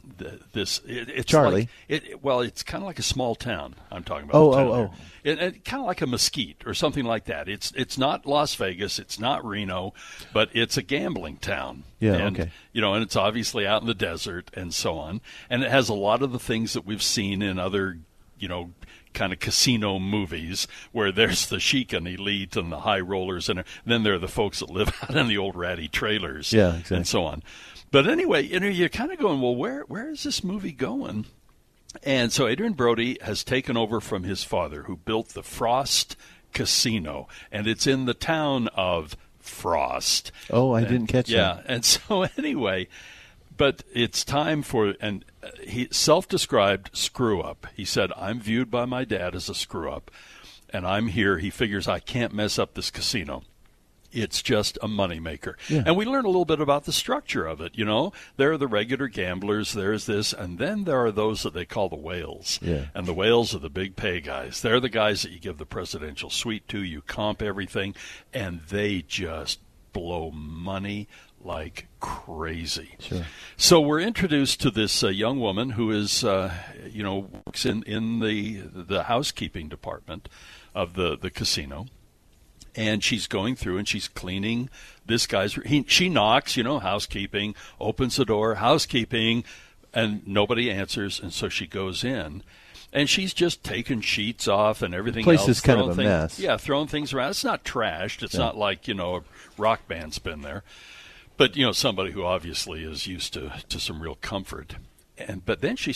[SPEAKER 4] it's
[SPEAKER 5] Charlie.
[SPEAKER 4] It's kind of like a small town I'm talking about. It kind of like a Mesquite or something like that. It's not Las Vegas. It's not Reno, but it's a gambling town.
[SPEAKER 5] Yeah,
[SPEAKER 4] and,
[SPEAKER 5] okay.
[SPEAKER 4] And it's obviously out in the desert and so on. And it has a lot of the things that we've seen in other, kind of casino movies where there's the chic and elite and the high rollers, and then there are the folks that live out in the old ratty trailers,
[SPEAKER 5] yeah, exactly.
[SPEAKER 4] and so on. But anyway, you're kind of going, well, where is this movie going? And so Adrian Brody has taken over from his father, who built the Frost Casino, and it's in the town of Frost.
[SPEAKER 5] Oh, I didn't catch that.
[SPEAKER 4] Yeah, and so anyway, but it's time for, and he self-described screw-up. He said, I'm viewed by my dad as a screw-up, and I'm here. He figures I can't mess up this casino. It's just a moneymaker.
[SPEAKER 5] Yeah.
[SPEAKER 4] And we learn a little bit about the structure of it. There are the regular gamblers, there's this, and then there are those that they call the whales.
[SPEAKER 5] Yeah.
[SPEAKER 4] And the whales are the big pay guys. They're the guys that you give the presidential suite to, you comp everything, and they just blow money like crazy.
[SPEAKER 5] Sure.
[SPEAKER 4] So we're introduced to this young woman who is, works in the housekeeping department of the casino. And she's going through and she's cleaning this guy's. She knocks, housekeeping, opens the door, housekeeping, and nobody answers. And so she goes in, and she's just taking sheets off and everything else.
[SPEAKER 5] The place is kind of a mess.
[SPEAKER 4] Yeah, throwing things around. It's not trashed. It's not like, a rock band's been there. But, somebody who obviously is used to some real comfort. But then she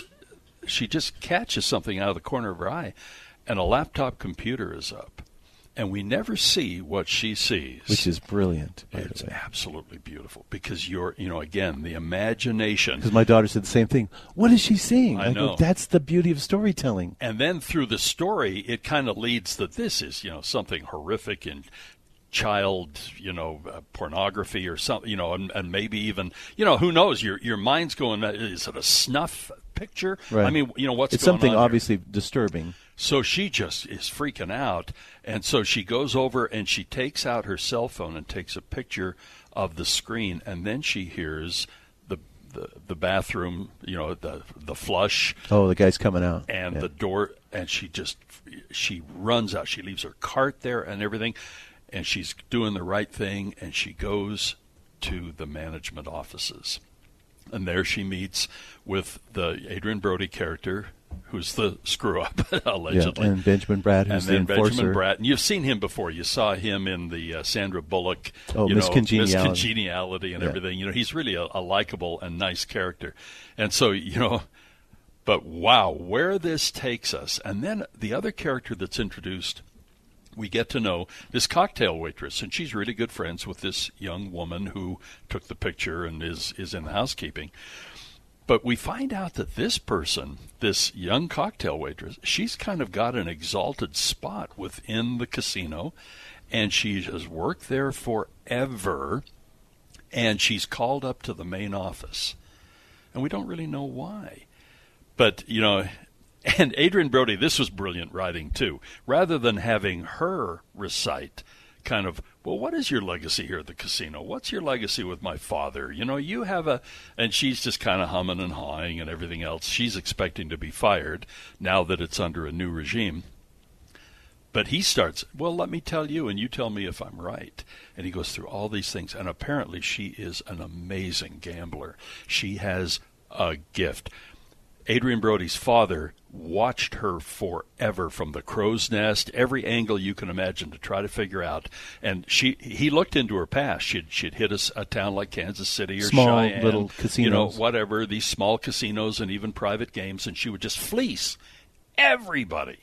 [SPEAKER 4] just catches something out of the corner of her eye, and a laptop computer is up. And we never see what she sees.
[SPEAKER 5] Which is brilliant.
[SPEAKER 4] It's absolutely beautiful because again, the imagination.
[SPEAKER 5] Because my daughter said the same thing. What is she seeing?
[SPEAKER 4] I know.
[SPEAKER 5] Go, that's the beauty of storytelling.
[SPEAKER 4] And then through the story, it kind of leads that this is, something horrific and child, pornography or something, and maybe even, who knows? Your mind's going, is it a snuff picture?
[SPEAKER 5] Right.
[SPEAKER 4] I mean, what's
[SPEAKER 5] it's
[SPEAKER 4] going on? It's
[SPEAKER 5] something obviously disturbing.
[SPEAKER 4] So she just is freaking out, and so she goes over and she takes out her cell phone and takes a picture of the screen, and then she hears the bathroom, the flush.
[SPEAKER 5] Oh, the guy's coming out.
[SPEAKER 4] And the door, and she runs out. She leaves her cart there and everything, and she's doing the right thing, and she goes to the management offices. And there she meets with the Adrian Brody character, who's the screw-up, allegedly.
[SPEAKER 5] Yeah, and Benjamin Bratt, who's the enforcer.
[SPEAKER 4] Benjamin Bratt. And you've seen him before. You saw him in the Sandra Bullock,
[SPEAKER 5] Miss Congeniality.
[SPEAKER 4] Miss Congeniality and everything. He's really a likable and nice character. And so, but wow, where this takes us. And then the other character that's introduced, we get to know this cocktail waitress, and she's really good friends with this young woman who took the picture and is in the housekeeping. But we find out that this person, this young cocktail waitress, she's kind of got an exalted spot within the casino, and she has worked there forever, and she's called up to the main office. And we don't really know why. But, and Adrian Brody, this was brilliant writing too. Rather than having her recite kind of, well, what is your legacy here at the casino? What's your legacy with my father? You have and she's just kind of humming and hawing and everything else. She's expecting to be fired now that it's under a new regime. But he starts, well, let me tell you, and you tell me if I'm right. And he goes through all these things, and apparently she is an amazing gambler. She has a gift. Adrian Brody's father watched her forever from the crow's nest, every angle you can imagine to try to figure out. And he looked into her past. She'd hit a town like Kansas City or
[SPEAKER 5] small
[SPEAKER 4] Cheyenne,
[SPEAKER 5] little casinos,
[SPEAKER 4] whatever, these small casinos and even private games, and she would just fleece everybody.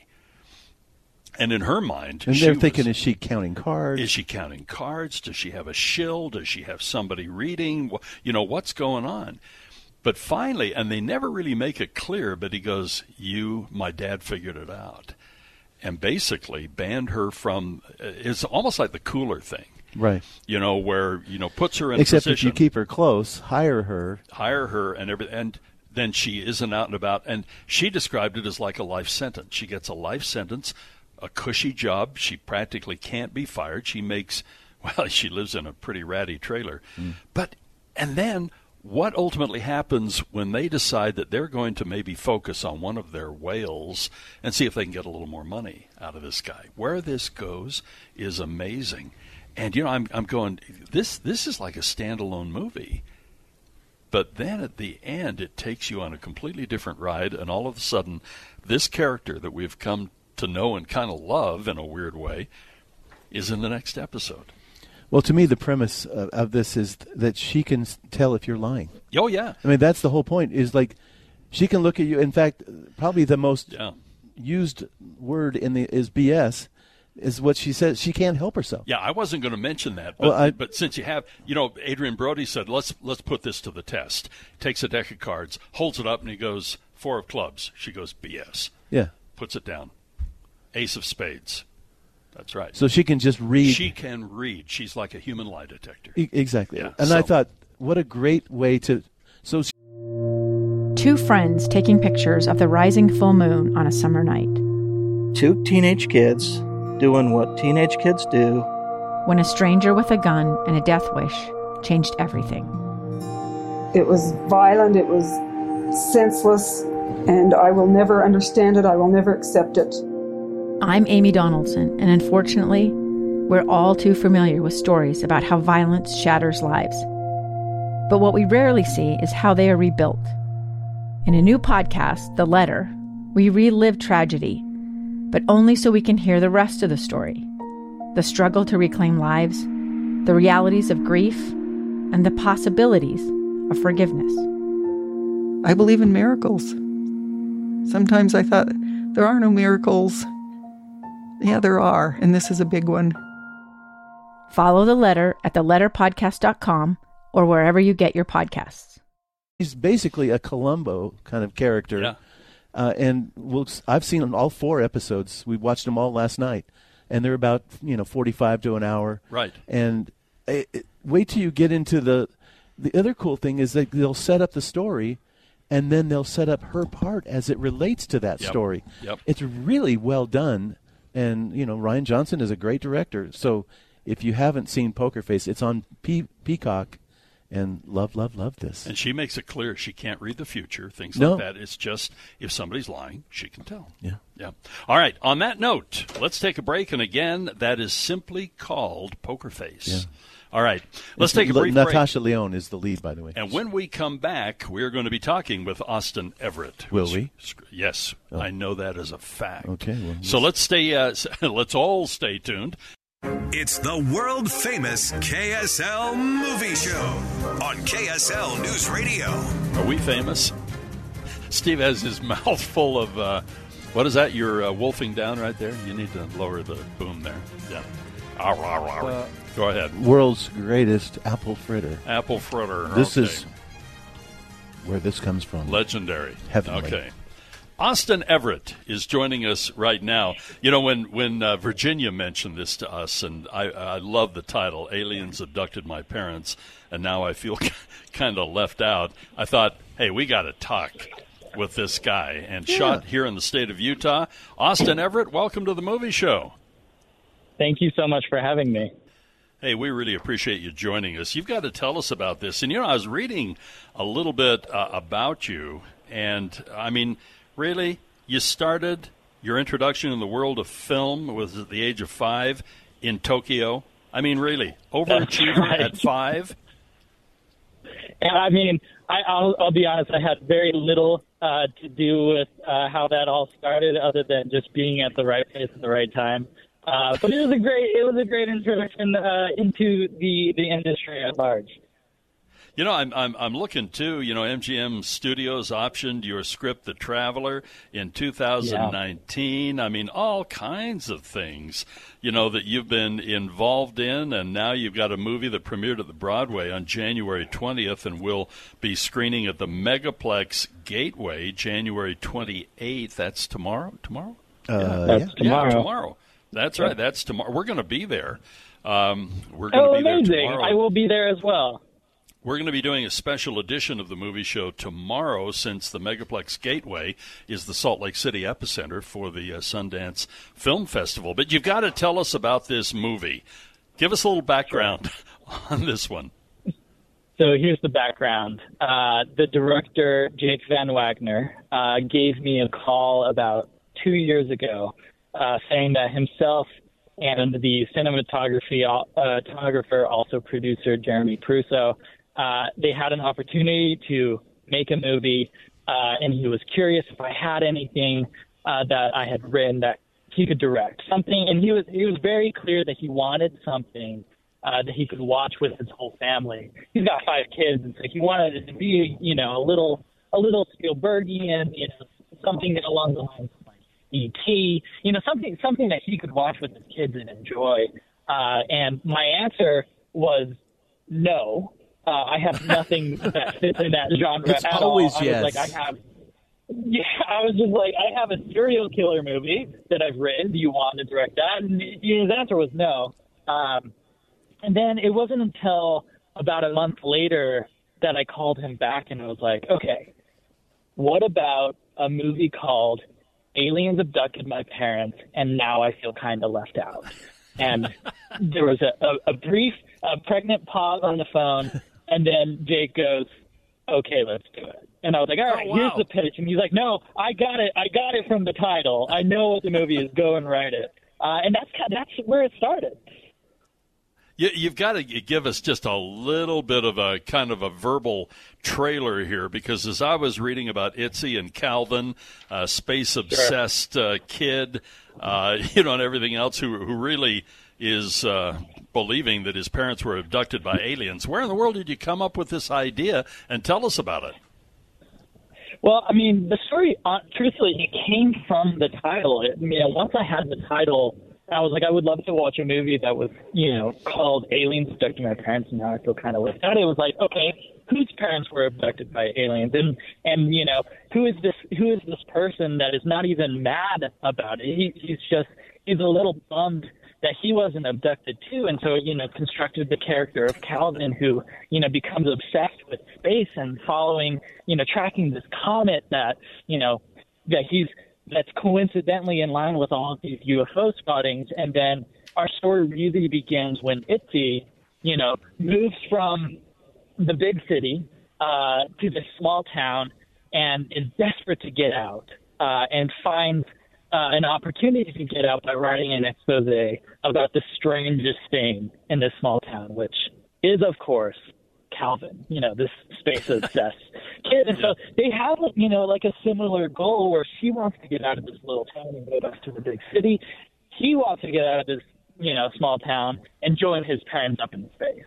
[SPEAKER 4] And in her mind,
[SPEAKER 5] and they're thinking, is she counting cards?
[SPEAKER 4] Is she counting cards? Does she have a shill? Does she have somebody reading? What's going on? But finally, and they never really make it clear, but he goes, my dad figured it out. and basically banned her from. It's almost like the Cooler thing.
[SPEAKER 5] Right.
[SPEAKER 4] Where, puts her in
[SPEAKER 5] Except
[SPEAKER 4] a position.
[SPEAKER 5] Except if you keep her close, hire her
[SPEAKER 4] and everything, and then she isn't out and about. And she described it as like a life sentence. She gets a life sentence, a cushy job. She practically can't be fired. She lives in a pretty ratty trailer. And then what ultimately happens when they decide that they're going to maybe focus on one of their whales and see if they can get a little more money out of this guy? Where this goes is amazing. And, I'm going, this is like a standalone movie. But then at the end, it takes you on a completely different ride, and all of a sudden, this character that we've come to know and kind of love in a weird way is in the next episode.
[SPEAKER 5] Well, to me, the premise of this is that she can tell if you're lying.
[SPEAKER 4] Oh, yeah.
[SPEAKER 5] I mean, that's the whole point, is like she can look at you. In fact, probably the most used word is BS. Is what she says. She can't help herself.
[SPEAKER 4] Yeah, I wasn't going to mention that, but, but since you have, Adrian Brody said, let's put this to the test. Takes a deck of cards, holds it up, and he goes, 4 of clubs. She goes, BS.
[SPEAKER 5] Yeah.
[SPEAKER 4] Puts it down. Ace of spades. That's right.
[SPEAKER 5] So she can just read.
[SPEAKER 4] She can read. She's like a human lie detector.
[SPEAKER 5] Exactly.
[SPEAKER 4] Yeah,
[SPEAKER 5] and I thought, what a great way to.
[SPEAKER 10] Two friends taking pictures of the rising full moon on a summer night.
[SPEAKER 11] 2 teenage kids doing what teenage kids do.
[SPEAKER 10] When a stranger with a gun and a death wish changed everything.
[SPEAKER 12] It was violent, it was senseless, and I will never understand it, I will never accept it.
[SPEAKER 10] I'm Amy Donaldson, and unfortunately, we're all too familiar with stories about how violence shatters lives. But what we rarely see is how they are rebuilt. In a new podcast, The Letter, we relive tragedy, but only so we can hear the rest of the story. The struggle to reclaim lives, the realities of grief, and the possibilities of forgiveness.
[SPEAKER 13] I believe in miracles. Sometimes I thought, there are no miracles. Yeah, there are, and this is a big one.
[SPEAKER 10] Follow The Letter at theletterpodcast.com or wherever you get your podcasts.
[SPEAKER 5] He's basically a Columbo kind of character.
[SPEAKER 4] Yeah.
[SPEAKER 5] And I've seen all 4 episodes. We watched them all last night, and they're about 45 to an hour.
[SPEAKER 4] Right.
[SPEAKER 5] And wait till you get into the other cool thing is that they'll set up the story, and then they'll set up her part as it relates to that story.
[SPEAKER 4] Yep.
[SPEAKER 5] It's really well done, and Rian Johnson is a great director. So if you haven't seen Poker Face, it's on Peacock. And love this.
[SPEAKER 4] And she makes it clear she can't read the future, things like that. It's just, if somebody's lying, she can tell.
[SPEAKER 5] Yeah.
[SPEAKER 4] All right, on that note, let's take a break. And again, that is simply called Poker Face.
[SPEAKER 5] Yeah.
[SPEAKER 4] All right, let's take a brief break.
[SPEAKER 5] Natasha Lyonne is the lead, by the way.
[SPEAKER 4] And when we come back, we're going to be talking with Austin Everett.
[SPEAKER 5] Will we?
[SPEAKER 4] Yes, I know that as a fact.
[SPEAKER 5] Okay. Well,
[SPEAKER 4] so let's all stay tuned.
[SPEAKER 3] It's the world-famous KSL Movie Show on KSL News Radio.
[SPEAKER 4] Are we famous? Steve has his mouth full of, what is that? You're wolfing down right there? You need to lower the boom there. Yeah. Go ahead.
[SPEAKER 5] World's greatest apple fritter.
[SPEAKER 4] Apple fritter.
[SPEAKER 5] This is where this comes from.
[SPEAKER 4] Legendary.
[SPEAKER 5] Heavenly.
[SPEAKER 4] Okay. Austin Everett is joining us right now. When Virginia mentioned this to us, and I love the title, Aliens Abducted My Parents, and now I feel kind of left out, I thought, hey, we got to talk with this guy. And shot here in the state of Utah. Austin Everett, welcome to the movie show.
[SPEAKER 14] Thank you so much for having me.
[SPEAKER 4] Hey, we really appreciate you joining us. You've got to tell us about this. And, I was reading a little bit about you, and, I mean, really, you started your introduction in the world of film was at the age of 5 in Tokyo. I mean, really, overachiever right. At 5.
[SPEAKER 14] And I mean, I'll be honest. I had very little to do with how that all started, other than just being at the right place at the right time. But it was a great introduction into the industry at large.
[SPEAKER 4] I'm looking too. MGM Studios optioned your script, The Traveler, in 2019. Yeah. I mean, all kinds of things, that you've been involved in, and now you've got a movie that premiered at the Broadway on January 20th and will be screening at the Megaplex Gateway January 28th. That's tomorrow. Tomorrow?
[SPEAKER 12] That's tomorrow.
[SPEAKER 4] Yeah, tomorrow. That's right. That's tomorrow. We're going to be there. We're going to be
[SPEAKER 14] amazing.
[SPEAKER 4] there tomorrow.
[SPEAKER 14] I will be there as well.
[SPEAKER 4] We're going to be doing a special edition of the movie show tomorrow, since the Megaplex Gateway is the Salt Lake City epicenter for the Sundance Film Festival. But you've got to tell us about this movie. Give us a little background on this one.
[SPEAKER 14] So here's the background. The director, Jake Van Wagner, gave me a call about 2 years ago saying that himself and the cinematographer, also producer Jeremy Prusso, they had an opportunity to make a movie, and he was curious if I had anything that I had written that he could direct. Something, and he was very clear that he wanted something that he could watch with his whole family. He's got 5 kids, and so he wanted it to be, a little Spielbergian, something along the lines of like E.T., something that he could watch with his kids and enjoy. And my answer was no. I have nothing that fits in that genre
[SPEAKER 5] it's
[SPEAKER 14] at
[SPEAKER 5] always
[SPEAKER 14] all.
[SPEAKER 5] Yes.
[SPEAKER 14] I was just like, I have a serial killer movie that I've written. Do you want to direct that? And his answer was no. And then it wasn't until about a month later that I called him back and I was like, okay, what about a movie called Aliens Abducted My Parents and Now I Feel Kind of Left Out? And there was a brief, pregnant pause on the phone, and then Jake goes, okay, let's do it. And I was like, all right, here's the pitch. And he's like, no, I got it from the title. I know what the movie is. Go and write it. And that's where it started.
[SPEAKER 4] You've got to give us just a little bit of a kind of a verbal trailer here, because as I was reading about Itzy and Calvin, space-obsessed kid, and everything else, who really is believing that his parents were abducted by aliens. Where in the world did you come up with this idea? And tell us about it.
[SPEAKER 14] Well, I mean, the story, truthfully, it came from the title. Once I had the title, I was like, I would love to watch a movie that was, called Aliens Abducted My Parents, and Now I Feel Kind of Left Out. It was like, okay, whose parents were abducted by aliens? And who is this person that is not even mad about it? He's a little bummed that he wasn't abducted too, and so constructed the character of Calvin, who becomes obsessed with space and following, tracking this comet that's coincidentally in line with all of these UFO spottings. And then our story really begins when Itzy, moves from the big city to this small town and is desperate to get out and finds an opportunity to get out by writing an expose about the strangest thing in this small town, which is, of course, Calvin, this space-obsessed kid. And so they have, like a similar goal where she wants to get out of this little town and go back to the big city. He wants to get out of this, small town and join his parents up in space.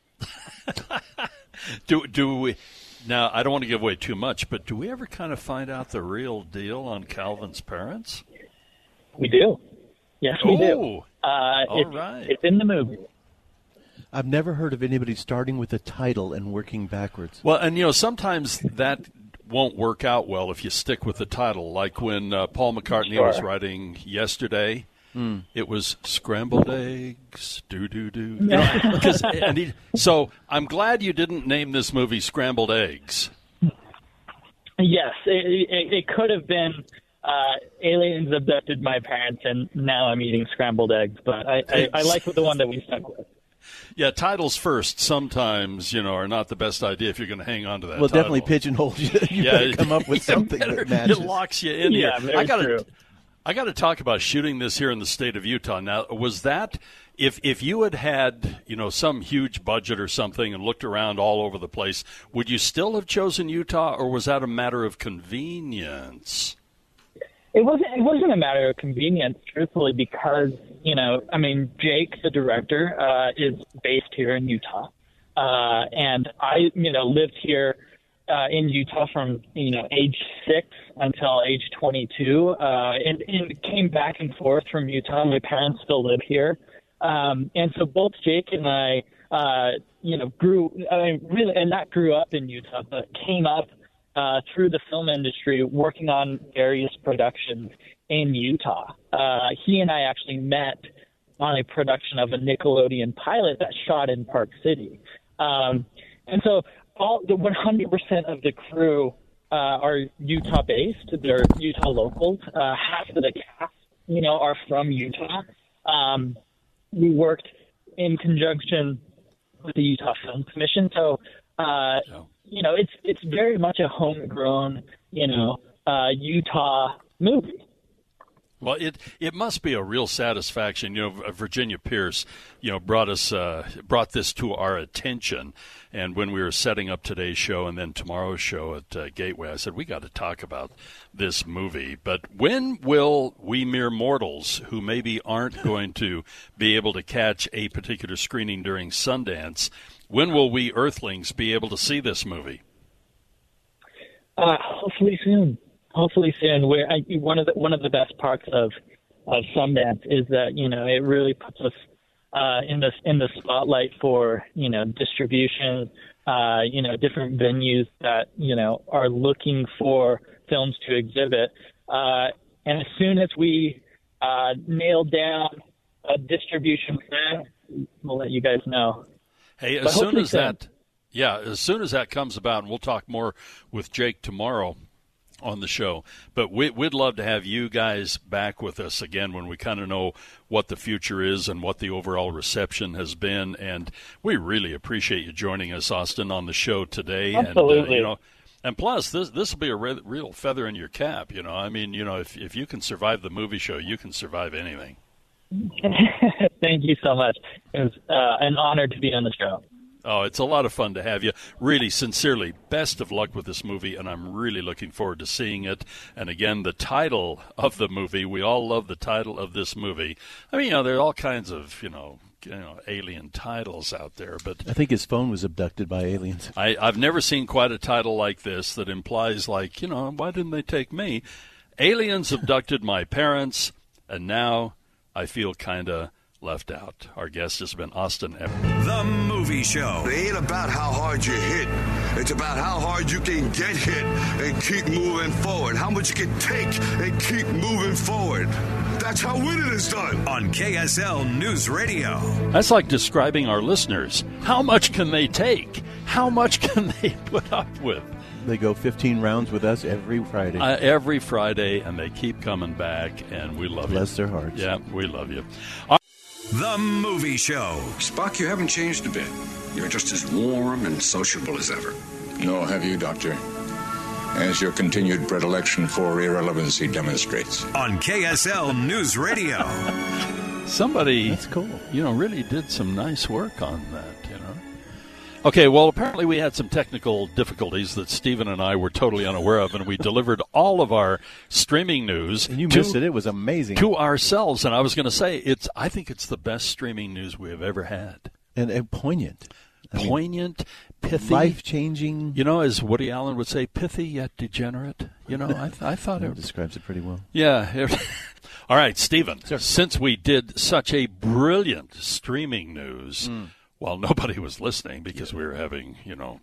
[SPEAKER 4] Do we... Now, I don't want to give away too much, but do we ever kind of find out the real deal on Calvin's parents?
[SPEAKER 14] We do. Yes, we do.
[SPEAKER 4] All right.
[SPEAKER 14] It's in the movie.
[SPEAKER 5] I've never heard of anybody starting with a title and working backwards.
[SPEAKER 4] Well, and, sometimes that won't work out well if you stick with the title. Like when Paul McCartney was writing Yesterday, it was Scrambled Eggs, do-do-do. So I'm glad you didn't name this movie Scrambled Eggs.
[SPEAKER 14] Yes, it could have been Aliens Abducted My Parents and Now I'm Eating Scrambled Eggs, but I like the one that we stuck with.
[SPEAKER 4] Yeah, titles first sometimes, are not the best idea if you're going to hang on to that
[SPEAKER 5] Well,
[SPEAKER 4] title.
[SPEAKER 5] definitely pigeonhole you. You better come up with something that matches.
[SPEAKER 4] It locks you in
[SPEAKER 14] here.
[SPEAKER 4] I got to talk about shooting this here in the state of Utah. Now, was that, if you had, some huge budget or something and looked around all over the place, would you still have chosen Utah, or was that a matter of convenience?
[SPEAKER 14] It wasn't a matter of convenience, truthfully, because, Jake, the director, is based here in Utah. And I, lived here in Utah from, age 6 until age 22, and came back and forth from Utah. My parents still live here. And so both Jake and I, grew up in Utah, but came up through the film industry, working on various productions in Utah. He and I actually met on a production of a Nickelodeon pilot that shot in Park City. And so the 100% of the crew are Utah-based. They're Utah locals. Half of the cast, are from Utah. We worked in conjunction with the Utah Film Commission. So, it's very much a homegrown, Utah movie.
[SPEAKER 4] Well, it must be a real satisfaction. Virginia Pierce, brought this to our attention. And when we were setting up today's show and then tomorrow's show at Gateway, I said, we got to talk about this movie. But when will we mere mortals who maybe aren't going to be able to catch a particular screening during Sundance, when will we earthlings be able to see this movie?
[SPEAKER 14] Hopefully soon. One of the best parts of Sundance is that it really puts us in the spotlight for distribution, different venues that are looking for films to exhibit, and as soon as we nail down a distribution plan, we'll let you guys know.
[SPEAKER 4] Hey, as soon as that comes about, and we'll talk more with Jake tomorrow on the show, but we'd love to have you guys back with us again when we kind of know what the future is and what the overall reception has been. And we really appreciate you joining us, Austin, on the show today.
[SPEAKER 14] Absolutely.
[SPEAKER 4] And and plus this will be a real feather in your cap. If you can survive the movie show, you can survive anything.
[SPEAKER 14] Thank you so much. It was an honor to be on the show.
[SPEAKER 4] Oh, it's a lot of fun to have you. Really, sincerely, best of luck with this movie, and I'm really looking forward to seeing it. And again, the title of the movie, we all love the title of this movie. I mean, there are all kinds of, alien titles out there, but
[SPEAKER 5] I think his phone was abducted by aliens.
[SPEAKER 4] I've never seen quite a title like this that implies, why didn't they take me? Aliens abducted my parents, and now I feel kind of left out. Our guest has been Austin Everett.
[SPEAKER 3] The Movie Show.
[SPEAKER 8] It ain't about how hard you hit. It's about how hard you can get hit and keep moving forward. How much you can take and keep moving forward. That's how winning is done.
[SPEAKER 3] On KSL News Radio.
[SPEAKER 4] That's like describing our listeners. How much can they take? How much can they put up with?
[SPEAKER 5] They go 15 rounds with us every Friday.
[SPEAKER 4] Every Friday, and they keep coming back, and we love you.
[SPEAKER 5] Bless their hearts.
[SPEAKER 4] Yeah, we love you.
[SPEAKER 3] The Movie Show.
[SPEAKER 15] Spock, you haven't changed a bit. You're just as warm and sociable as ever.
[SPEAKER 16] Nor have you, Doctor, as your continued predilection for irrelevancy demonstrates.
[SPEAKER 3] On KSL News Radio.
[SPEAKER 4] Somebody,
[SPEAKER 5] that's cool.
[SPEAKER 4] Really did some nice work on that, Okay, well, apparently we had some technical difficulties that Stephen and I were totally unaware of, and we delivered all of our streaming news.
[SPEAKER 5] And you missed it. It was amazing.
[SPEAKER 4] To ourselves, and I was going to say, I think it's the best streaming news we have ever had.
[SPEAKER 5] And poignant.
[SPEAKER 4] Poignant, pithy.
[SPEAKER 5] Life-changing.
[SPEAKER 4] As Woody Allen would say, pithy yet degenerate. I thought it
[SPEAKER 5] describes it pretty well.
[SPEAKER 4] Yeah. All right, Stephen, sure. Since we did such a brilliant streaming news... Well, nobody was listening because we were having,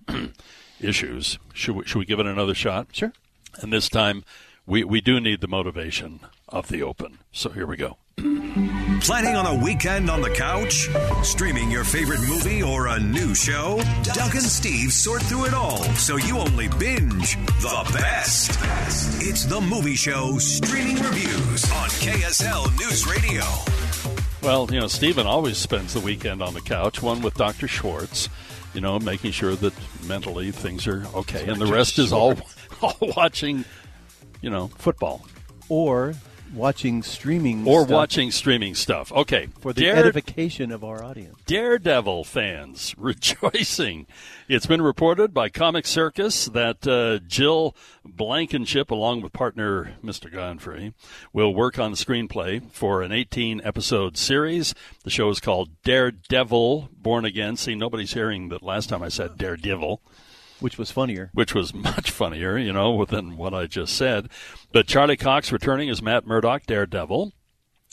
[SPEAKER 4] issues. Should we give it another shot?
[SPEAKER 5] Sure.
[SPEAKER 4] And this time, we do need the motivation of the open. So here we go.
[SPEAKER 3] Planning on a weekend on the couch? Streaming your favorite movie or a new show? Doug and Steve sort through it all, so you only binge the best. It's The Movie Show Streaming Reviews on KSL News Radio.
[SPEAKER 4] Well, Stephen always spends the weekend on the couch, one with Dr. Schwartz, making sure that mentally things are okay. And the rest is all watching, football.
[SPEAKER 5] Or watching streaming
[SPEAKER 4] watching streaming stuff. Okay.
[SPEAKER 5] For the edification of our audience.
[SPEAKER 4] Daredevil fans rejoicing. It's been reported by Comic Circus that Jill Blankenship, along with partner Mr. Godfrey, will work on the screenplay for an 18-episode series. The show is called Daredevil Born Again. See, nobody's hearing that last time I said Daredevil.
[SPEAKER 5] Which was funnier.
[SPEAKER 4] Which was much funnier, than what I just said. But Charlie Cox returning as Matt Murdock, Daredevil.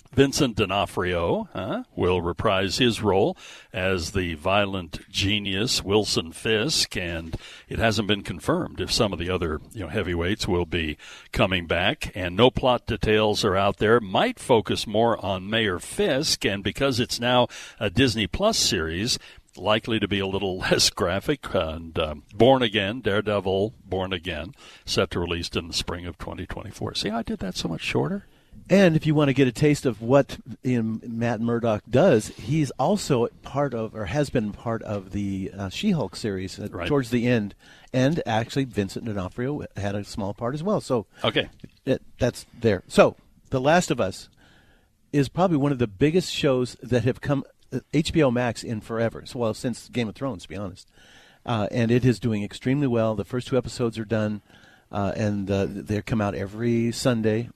[SPEAKER 4] Vincent D'Onofrio will reprise his role as the violent genius Wilson Fisk, and it hasn't been confirmed if some of the other heavyweights will be coming back, and no plot details are out there. Might focus more on Mayor Fisk, and because it's now a Disney Plus series, likely to be a little less graphic. And Born Again, Daredevil Born Again, set to release in the spring of 2024. See how I did that so much shorter?
[SPEAKER 5] And if you want to get a taste of what Matt Murdock does, he's also part of, or has been part of, the She-Hulk series towards the end. And actually, Vincent D'Onofrio had a small part as well. So
[SPEAKER 4] okay,
[SPEAKER 5] that's there. So The Last of Us is probably one of the biggest shows that have come HBO Max in forever. Well, since Game of Thrones, to be honest. And it is doing extremely well. The first 2 episodes are done, and they come out every Sunday.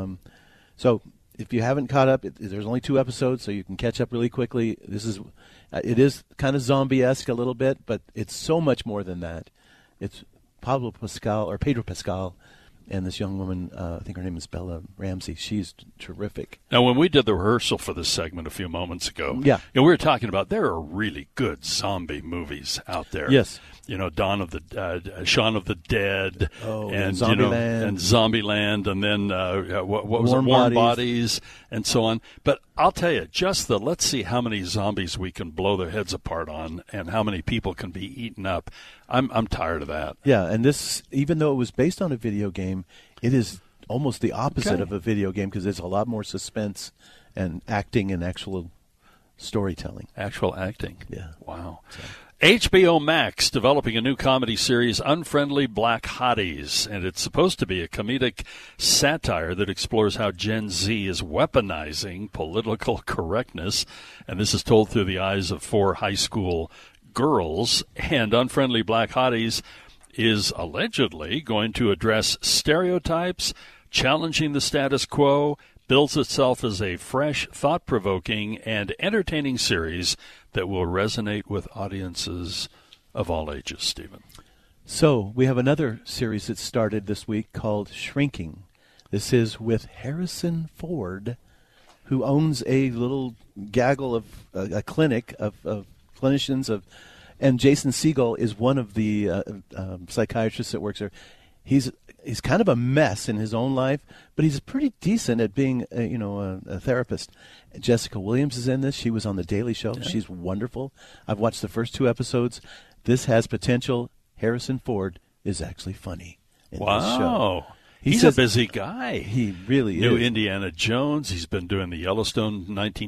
[SPEAKER 5] So if you haven't caught up, there's only 2 episodes, so you can catch up really quickly. It is kind of zombie-esque a little bit, but it's so much more than that. It's Pedro Pascal, and this young woman, I think her name is Bella Ramsey. She's terrific.
[SPEAKER 4] Now, when we did the rehearsal for this segment a few moments ago, we were talking about there are really good zombie movies out there.
[SPEAKER 5] Yes.
[SPEAKER 4] Shaun of the Dead, and
[SPEAKER 5] Zombieland,
[SPEAKER 4] and Zombieland, and then what was
[SPEAKER 5] Warm
[SPEAKER 4] it, Warm
[SPEAKER 5] Bodies,
[SPEAKER 4] and so on. But I'll tell you, just let's see how many zombies we can blow their heads apart on, and how many people can be eaten up. I'm tired of that.
[SPEAKER 5] Yeah, and this, even though it was based on a video game, it is almost the opposite of a video game because there's a lot more suspense and acting and actual storytelling.
[SPEAKER 4] Actual acting.
[SPEAKER 5] Yeah.
[SPEAKER 4] Wow. So. HBO Max developing a new comedy series, Unfriendly Black Hotties, and it's supposed to be a comedic satire that explores how Gen Z is weaponizing political correctness, and this is told through the eyes of 4 high school girls. And Unfriendly Black Hotties is allegedly going to address stereotypes, challenging the status quo, bills itself as a fresh, thought-provoking, and entertaining series that will resonate with audiences of all ages, Stephen.
[SPEAKER 5] So we have another series that started this week called Shrinking. This is with Harrison Ford, who owns a little gaggle of a clinic of clinicians, and Jason Segel is one of the psychiatrists that works there. He's kind of a mess in his own life, but he's pretty decent at being a therapist. Jessica Williams is in this. She was on The Daily Show. Yeah. She's wonderful. I've watched the first 2 episodes. This has potential. Harrison Ford is actually funny in this show.
[SPEAKER 4] He's a busy guy.
[SPEAKER 5] He really
[SPEAKER 4] New
[SPEAKER 5] is.
[SPEAKER 4] Indiana Jones. He's been doing the Yellowstone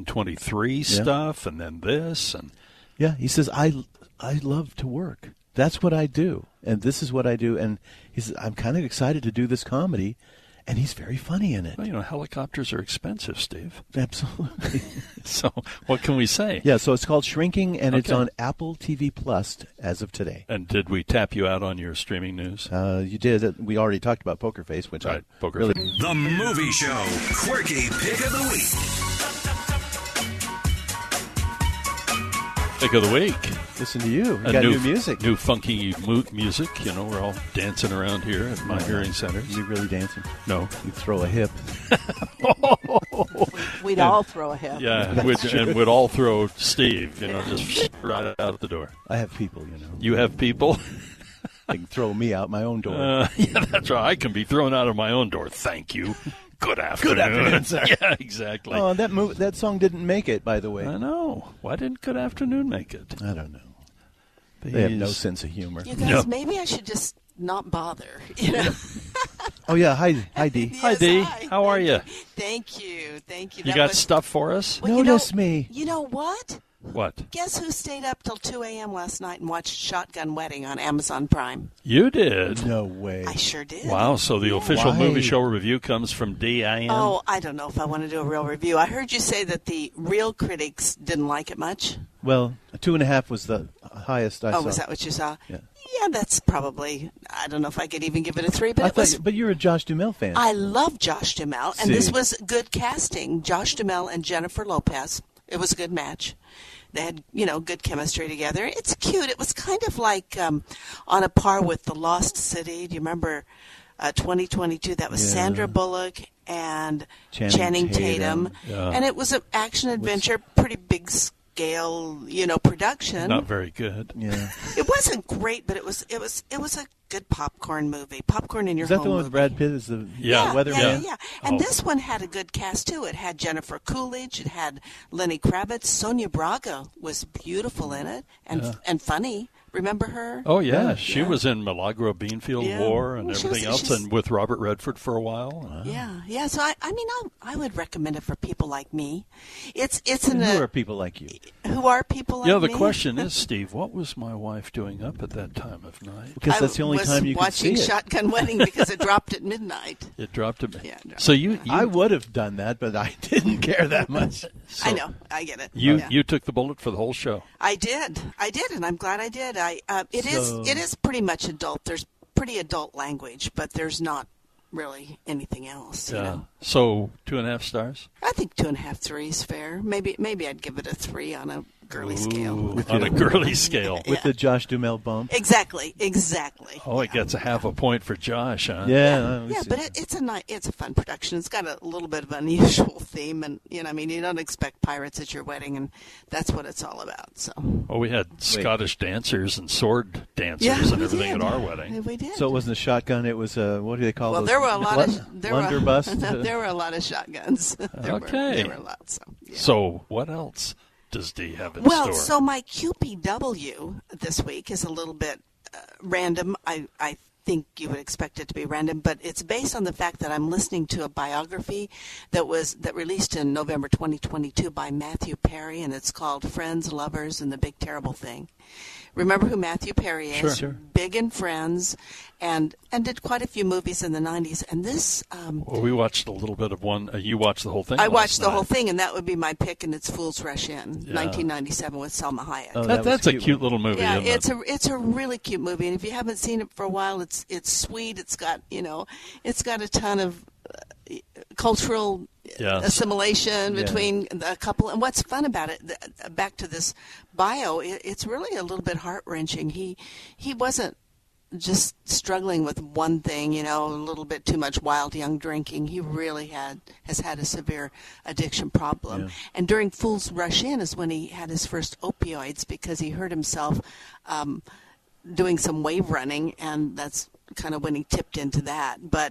[SPEAKER 4] 1923 stuff, and then this. And
[SPEAKER 5] yeah, he says, I love to work. That's what I do, and this is what I do. And he says, I'm kind of excited to do this comedy, and he's very funny in it.
[SPEAKER 4] Well, helicopters are expensive, Steve.
[SPEAKER 5] Absolutely.
[SPEAKER 4] So what can we say?
[SPEAKER 5] Yeah, so it's called Shrinking, and it's on Apple TV Plus as of today.
[SPEAKER 4] And did we tap you out on your streaming news?
[SPEAKER 5] You did. We already talked about Poker Face, which
[SPEAKER 4] Poker
[SPEAKER 5] really...
[SPEAKER 4] Face.
[SPEAKER 3] The Movie Show, Quirky Pick of the Week.
[SPEAKER 4] Pick of the week.
[SPEAKER 5] Listen to you. You got new music.
[SPEAKER 4] New funky music. We're all dancing around here at my hearing center.
[SPEAKER 5] You really dancing?
[SPEAKER 4] No.
[SPEAKER 5] You throw a hip.
[SPEAKER 17] We'd all throw a hip.
[SPEAKER 4] Yeah, we'd all throw Steve, just right out the door.
[SPEAKER 5] I have people,
[SPEAKER 4] You have people?
[SPEAKER 5] They can throw me out my own door.
[SPEAKER 4] Yeah, that's right. I can be thrown out of my own door. Thank you. Good afternoon.
[SPEAKER 5] Good afternoon, sir.
[SPEAKER 4] Yeah, exactly.
[SPEAKER 5] Oh, that song didn't make it, by the way.
[SPEAKER 4] I know. Why didn't Good Afternoon make it?
[SPEAKER 5] I don't know. They have no sense of humor.
[SPEAKER 17] You guys, maybe I should just not bother.
[SPEAKER 5] Oh, yeah. Hi, Dee.
[SPEAKER 17] Yes,
[SPEAKER 4] hi, Dee.
[SPEAKER 17] hi.
[SPEAKER 4] How are you?
[SPEAKER 17] Thank you.
[SPEAKER 4] You got stuff for us?
[SPEAKER 17] Well,
[SPEAKER 5] Notice me.
[SPEAKER 17] You know what?
[SPEAKER 4] What?
[SPEAKER 17] Guess who stayed up till 2 a.m. last night and watched Shotgun Wedding on Amazon Prime?
[SPEAKER 4] You did?
[SPEAKER 5] No way.
[SPEAKER 17] I sure did.
[SPEAKER 4] Wow, so the official movie show review comes from D.I.M.?
[SPEAKER 17] Oh, I don't know if I want to do a real review. I heard you say that the real critics didn't like it much.
[SPEAKER 5] Well, 2.5 was the highest I saw.
[SPEAKER 17] Oh, was that what you saw?
[SPEAKER 5] Yeah.
[SPEAKER 17] Yeah, that's probably, I don't know if I could even give it a 3, but
[SPEAKER 5] but you're a Josh Duhamel fan.
[SPEAKER 17] I love Josh Duhamel, and this was good casting. Josh Duhamel and Jennifer Lopez. It was a good match. They had, good chemistry together. It's cute. It was kind of like on a par with The Lost City. Do you remember 2022? That was Sandra Bullock and
[SPEAKER 5] Channing
[SPEAKER 17] Tatum.
[SPEAKER 4] Yeah.
[SPEAKER 17] And it was an action adventure, pretty big scale, production.
[SPEAKER 4] Not very good.
[SPEAKER 5] Yeah.
[SPEAKER 17] It wasn't great, but it was a good popcorn movie. Popcorn in your
[SPEAKER 5] Is that
[SPEAKER 17] home
[SPEAKER 5] the one with
[SPEAKER 17] movie.
[SPEAKER 5] Brad Pitt as the weatherman?
[SPEAKER 17] Yeah. And this one had a good cast, too. It had Jennifer Coolidge. It had Lenny Kravitz. Sonia Braga was beautiful in it and funny. Remember her?
[SPEAKER 4] Oh, yeah. She was in Milagro Beanfield War and everything else, and with Robert Redford for a while.
[SPEAKER 17] Yeah. So, I would recommend it for people like me.
[SPEAKER 5] Who are people like you?
[SPEAKER 17] Who are people like me?
[SPEAKER 4] The question is, Steve, what was my wife doing up at that time of night?
[SPEAKER 5] Because that's the only time you could see it.
[SPEAKER 17] I was watching Shotgun Wedding because it dropped at midnight.
[SPEAKER 4] It dropped at midnight.
[SPEAKER 17] Yeah,
[SPEAKER 4] so
[SPEAKER 5] I would have done that, but I didn't care that much.
[SPEAKER 17] I know. I get it.
[SPEAKER 4] You took the bullet for the whole show.
[SPEAKER 17] I did, and I'm glad I did. It is pretty much adult. There's pretty adult language, but there's not really anything else.
[SPEAKER 4] Yeah.
[SPEAKER 17] You know?
[SPEAKER 4] So 2.5 stars?
[SPEAKER 17] I think 2.5, 3 is fair. Maybe I'd give it a 3 on a girly scale.
[SPEAKER 4] On a girly scale.
[SPEAKER 5] With the Josh Duhamel bump.
[SPEAKER 17] Exactly.
[SPEAKER 4] Oh, it gets a half a point for Josh, huh?
[SPEAKER 5] Yeah.
[SPEAKER 17] But it's a fun production. It's got a little bit of an unusual theme, and you don't expect pirates at your wedding, and that's what it's all about. So.
[SPEAKER 4] Well, we had Scottish dancers and sword dancers and everything at our wedding.
[SPEAKER 17] We did.
[SPEAKER 5] So it wasn't a shotgun. It was what do they call those?
[SPEAKER 17] Well, there were a lot of
[SPEAKER 5] blunderbuss.
[SPEAKER 17] There were a lot of shotguns. There were a lot.
[SPEAKER 4] So what else does Dee have in store?
[SPEAKER 17] Well, so my QPW this week is a little bit random. I think you would expect it to be random, but it's based on the fact that I'm listening to a biography that released in November 2022 by Matthew Perry, and it's called Friends, Lovers, and the Big Terrible Thing. Remember who Matthew Perry is?
[SPEAKER 4] Sure.
[SPEAKER 17] Big in Friends, and did quite a few movies in the 90s. And this...
[SPEAKER 4] well, we watched a little bit of one. You watched the whole thing?
[SPEAKER 17] I watched the whole thing, and that would be my pick, and it's Fools Rush In, 1997 with Selma Hayek.
[SPEAKER 4] Oh, that's a cute little movie,
[SPEAKER 17] yeah,
[SPEAKER 4] isn't it?
[SPEAKER 17] It's a really cute movie, and if you haven't seen it for a while, it's sweet. It's got a ton of cultural assimilation between a couple. And what's fun about it, back to this bio, it's really a little bit heart-wrenching. He wasn't just struggling with one thing, a little bit too much wild young drinking. He really has had a severe addiction problem. Yeah. And during Fools Rush In is when he had his first opioids because he hurt himself doing some wave running, and that's kind of when he tipped into that. But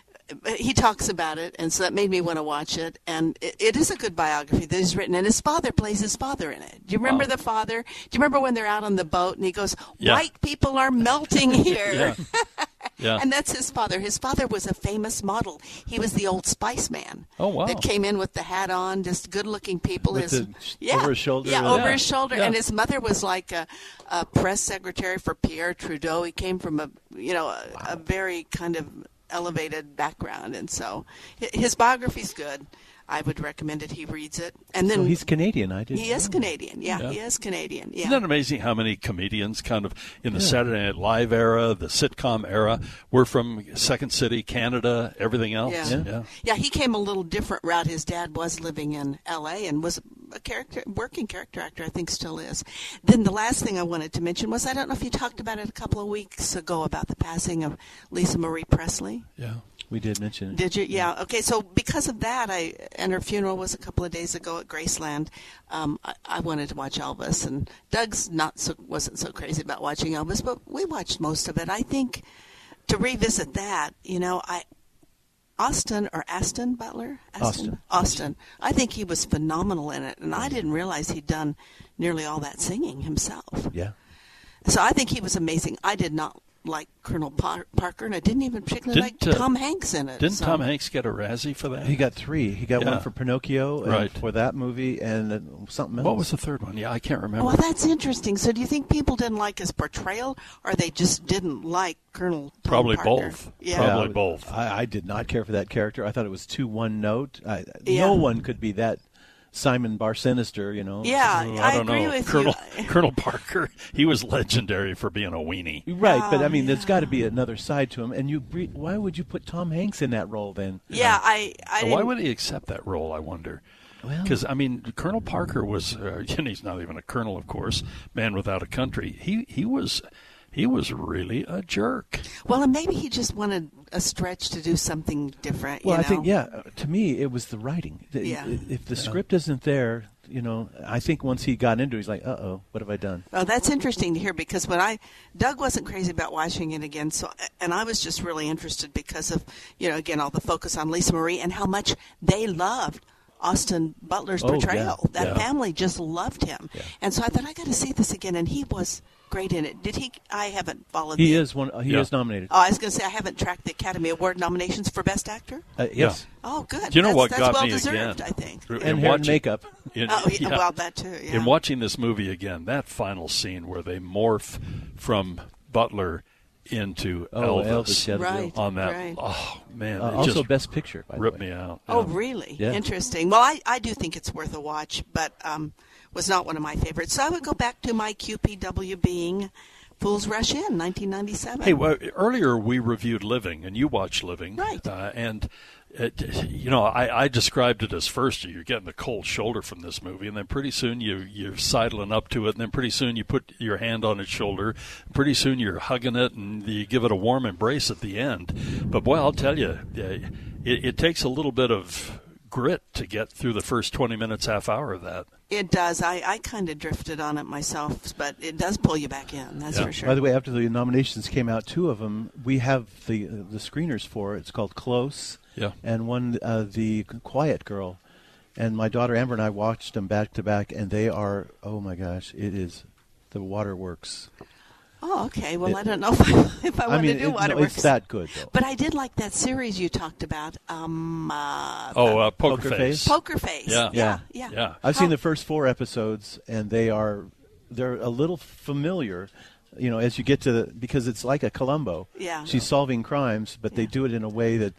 [SPEAKER 17] he talks about it, and so that made me want to watch it. And it is a good biography that he's written, and his father plays his father in it. Do you remember the father? Do you remember when they're out on the boat, and he goes, white people are melting here?
[SPEAKER 4] Yeah.
[SPEAKER 17] And that's his father. His father was a famous model. He was the Old Spice man.
[SPEAKER 4] Oh, wow.
[SPEAKER 17] That came in with the hat on, just good-looking people.
[SPEAKER 5] Over his shoulder?
[SPEAKER 17] Yeah, over his shoulder. Yeah. And his mother was like a press secretary for Pierre Trudeau. He came from a very kind of elevated background, and so his biography's good. I would recommend it. He reads it, and then
[SPEAKER 5] he's Canadian.
[SPEAKER 17] He is Canadian. Yeah, he is Canadian. Yeah.
[SPEAKER 4] Isn't that amazing how many comedians kind of in the Saturday Night Live era, the sitcom era, were from Second City, Canada, everything else?
[SPEAKER 17] Yeah. He came a little different route. His dad was living in L.A. and was a working character actor. I think still is. Then the last thing I wanted to mention was, I don't know if you talked about it a couple of weeks ago about the passing of Lisa Marie Presley.
[SPEAKER 4] Yeah.
[SPEAKER 5] We did mention it.
[SPEAKER 17] Did you? Yeah. Okay. So because of that, and her funeral was a couple of days ago at Graceland. I wanted to watch Elvis, and Doug's wasn't so crazy about watching Elvis, but we watched most of it. I think to revisit that, Austin Butler. Austin. I think he was phenomenal in it, and I didn't realize he'd done nearly all that singing himself.
[SPEAKER 5] Yeah.
[SPEAKER 17] So I think he was amazing. I did not like Colonel Parker, and I didn't even particularly like Tom Hanks in it.
[SPEAKER 4] Didn't Tom Hanks get a Razzie for that?
[SPEAKER 5] He got 3. He got one for Pinocchio for that movie, and something else.
[SPEAKER 4] What was the third one? Yeah, I can't remember.
[SPEAKER 17] Well, that's interesting. So do you think people didn't like his portrayal, or they just didn't like Colonel
[SPEAKER 4] Probably
[SPEAKER 17] Parker?
[SPEAKER 4] Both.
[SPEAKER 17] Yeah.
[SPEAKER 4] Probably both.
[SPEAKER 5] I did not care for that character. I thought it was too one-note. No one could be that Simon Bar Sinister,
[SPEAKER 17] Yeah,
[SPEAKER 4] I don't
[SPEAKER 17] agree
[SPEAKER 4] know.
[SPEAKER 17] with
[SPEAKER 4] Colonel Parker, he was legendary for being a weenie.
[SPEAKER 5] Right, but I mean, there's got to be another side to him. And why would you put Tom Hanks in that role then?
[SPEAKER 17] Yeah,
[SPEAKER 4] why would he accept that role, I wonder? Because, Colonel Parker was, he's not even a colonel, of course, Man Without a Country. He was he was really a jerk.
[SPEAKER 17] Well, and maybe he just wanted a stretch to do something different.
[SPEAKER 5] Well,
[SPEAKER 17] you know?
[SPEAKER 5] I think, to me, it was the writing. If the script isn't there, I think once he got into it, he's like, uh-oh, what have I done?
[SPEAKER 17] Well, that's interesting to hear because Doug wasn't crazy about watching it again, and I was just really interested because of, again, all the focus on Lisa Marie and how much they loved Austin Butler's portrayal.
[SPEAKER 5] Yeah.
[SPEAKER 17] That family just loved him. Yeah. And so I thought, I got to see this again, and he was great in it. Did he? I haven't followed.
[SPEAKER 5] He is nominated.
[SPEAKER 17] Oh, I was going to say I haven't tracked the Academy Award nominations for Best Actor.
[SPEAKER 5] Yes.
[SPEAKER 17] Oh, good.
[SPEAKER 4] Do you know what
[SPEAKER 17] that's
[SPEAKER 4] got
[SPEAKER 17] well
[SPEAKER 4] me
[SPEAKER 17] deserved,
[SPEAKER 4] again?
[SPEAKER 17] I think.
[SPEAKER 5] And hair and makeup.
[SPEAKER 17] Well, that too. Yeah.
[SPEAKER 4] In watching this movie again, that final scene where they morph from Butler into Elvis
[SPEAKER 17] right,
[SPEAKER 4] on that.
[SPEAKER 17] Right.
[SPEAKER 4] Oh man!
[SPEAKER 5] Also,
[SPEAKER 4] just
[SPEAKER 5] Best Picture. By
[SPEAKER 4] ripped
[SPEAKER 5] the way.
[SPEAKER 4] me out.
[SPEAKER 17] Oh, really?
[SPEAKER 5] Yeah.
[SPEAKER 17] Interesting. Well, I do think it's worth a watch, but was not one of my favorites. So I would go back to my QPW being Fools Rush In, 1997.
[SPEAKER 4] Hey, well, earlier we reviewed Living, and you watched Living,
[SPEAKER 17] right?
[SPEAKER 4] And I described it as first you're getting the cold shoulder from this movie, and then pretty soon you're sidling up to it, and then pretty soon you put your hand on its shoulder. Pretty soon you're hugging it, and you give it a warm embrace at the end. But boy, I'll tell you, it takes a little bit of grit to get through the first 20 minutes, half hour of that.
[SPEAKER 17] It does. I kind of drifted on it myself, but it does pull you back in. That's for sure.
[SPEAKER 5] By the way, after the nominations came out, 2 of them, we have the screeners for. It's called Close.
[SPEAKER 4] Yeah.
[SPEAKER 5] And one, The Quiet Girl. And my daughter Amber and I watched them back to back, and they are, oh my gosh, it is the waterworks.
[SPEAKER 17] Oh, okay. Well, I don't know if I want to do Waterworks.
[SPEAKER 5] It's that good, though.
[SPEAKER 17] But I did like that series you talked about.
[SPEAKER 4] Poker Face.
[SPEAKER 17] Poker Face.
[SPEAKER 4] Yeah.
[SPEAKER 5] I've seen the first 4 episodes, and they're a little familiar. As you get to because it's like a Columbo.
[SPEAKER 17] Yeah.
[SPEAKER 5] She's solving crimes, but they do it in a way that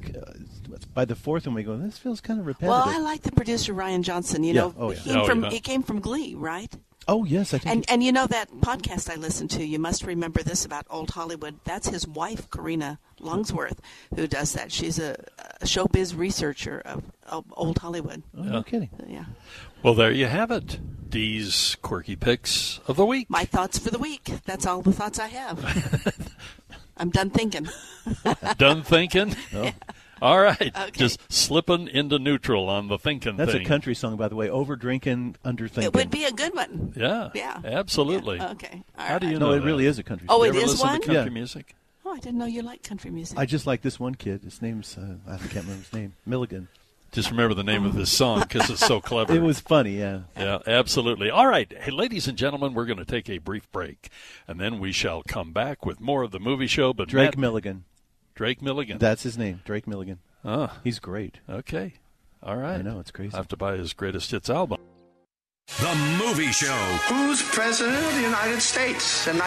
[SPEAKER 5] by the 4th one we go, this feels kind of repetitive.
[SPEAKER 17] Well, I like the producer Ryan Johnson. He came from Glee, right?
[SPEAKER 5] Oh, yes. I think
[SPEAKER 17] and that podcast I listened to, you must remember this about Old Hollywood. That's his wife, Karina Longsworth, who does that. She's a showbiz researcher of Old Hollywood.
[SPEAKER 5] Oh, no kidding.
[SPEAKER 17] Yeah.
[SPEAKER 4] Well, there you have it. Dee's Quirky Picks of the Week.
[SPEAKER 17] My thoughts for the week. That's all the thoughts I have. I'm done thinking.
[SPEAKER 4] Done thinking?
[SPEAKER 5] No.
[SPEAKER 4] Yeah. All right.
[SPEAKER 17] Okay.
[SPEAKER 4] Just slipping into neutral on the thinking
[SPEAKER 5] That's
[SPEAKER 4] thing.
[SPEAKER 5] a country song, by the way. Over drinking, under thinking.
[SPEAKER 17] It would be a good one.
[SPEAKER 4] Yeah.
[SPEAKER 17] Yeah.
[SPEAKER 4] Absolutely.
[SPEAKER 17] Yeah. Okay. All
[SPEAKER 4] How
[SPEAKER 17] right.
[SPEAKER 4] do you know
[SPEAKER 5] No, it
[SPEAKER 4] that?
[SPEAKER 5] really is a country
[SPEAKER 17] Oh,
[SPEAKER 5] song.
[SPEAKER 17] it
[SPEAKER 4] You ever
[SPEAKER 17] is
[SPEAKER 4] listen
[SPEAKER 17] one?
[SPEAKER 4] to country
[SPEAKER 5] Yeah.
[SPEAKER 4] music?
[SPEAKER 17] Oh, I didn't know you liked country music.
[SPEAKER 5] I just like this one kid. His name's, I can't remember his name, Milligan.
[SPEAKER 4] Just remember the name of this song because it's so clever.
[SPEAKER 5] It was funny, yeah.
[SPEAKER 4] Yeah, absolutely. All right. Hey, ladies and gentlemen, we're going to take a brief break, and then we shall come back with more of the movie show. But
[SPEAKER 5] Drake Milligan.
[SPEAKER 4] Drake Milligan.
[SPEAKER 5] That's his name, Drake Milligan.
[SPEAKER 4] Oh.
[SPEAKER 5] He's great.
[SPEAKER 4] Okay. All right.
[SPEAKER 5] I know, it's crazy.
[SPEAKER 4] I have to buy his greatest hits album.
[SPEAKER 3] The Movie Show.
[SPEAKER 7] Who's president of the United States in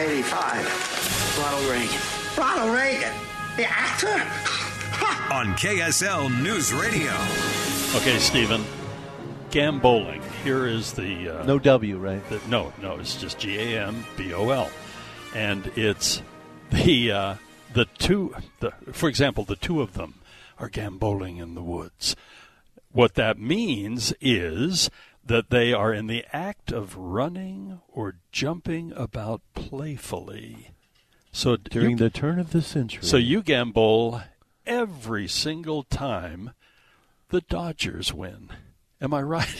[SPEAKER 7] 1985?
[SPEAKER 6] Ronald Reagan.
[SPEAKER 7] Ronald Reagan, the actor?
[SPEAKER 3] On KSL News Radio.
[SPEAKER 4] Okay, Stephen. Gambowling. Here is the...
[SPEAKER 5] no W, right?
[SPEAKER 4] No, it's just Gambol. And it's the two... for example, the 2 of them are gamboling in the woods. What that means is that they are in the act of running or jumping about playfully. So
[SPEAKER 5] During the turn of the century.
[SPEAKER 4] So you gambol every single time the Dodgers win. Am I right?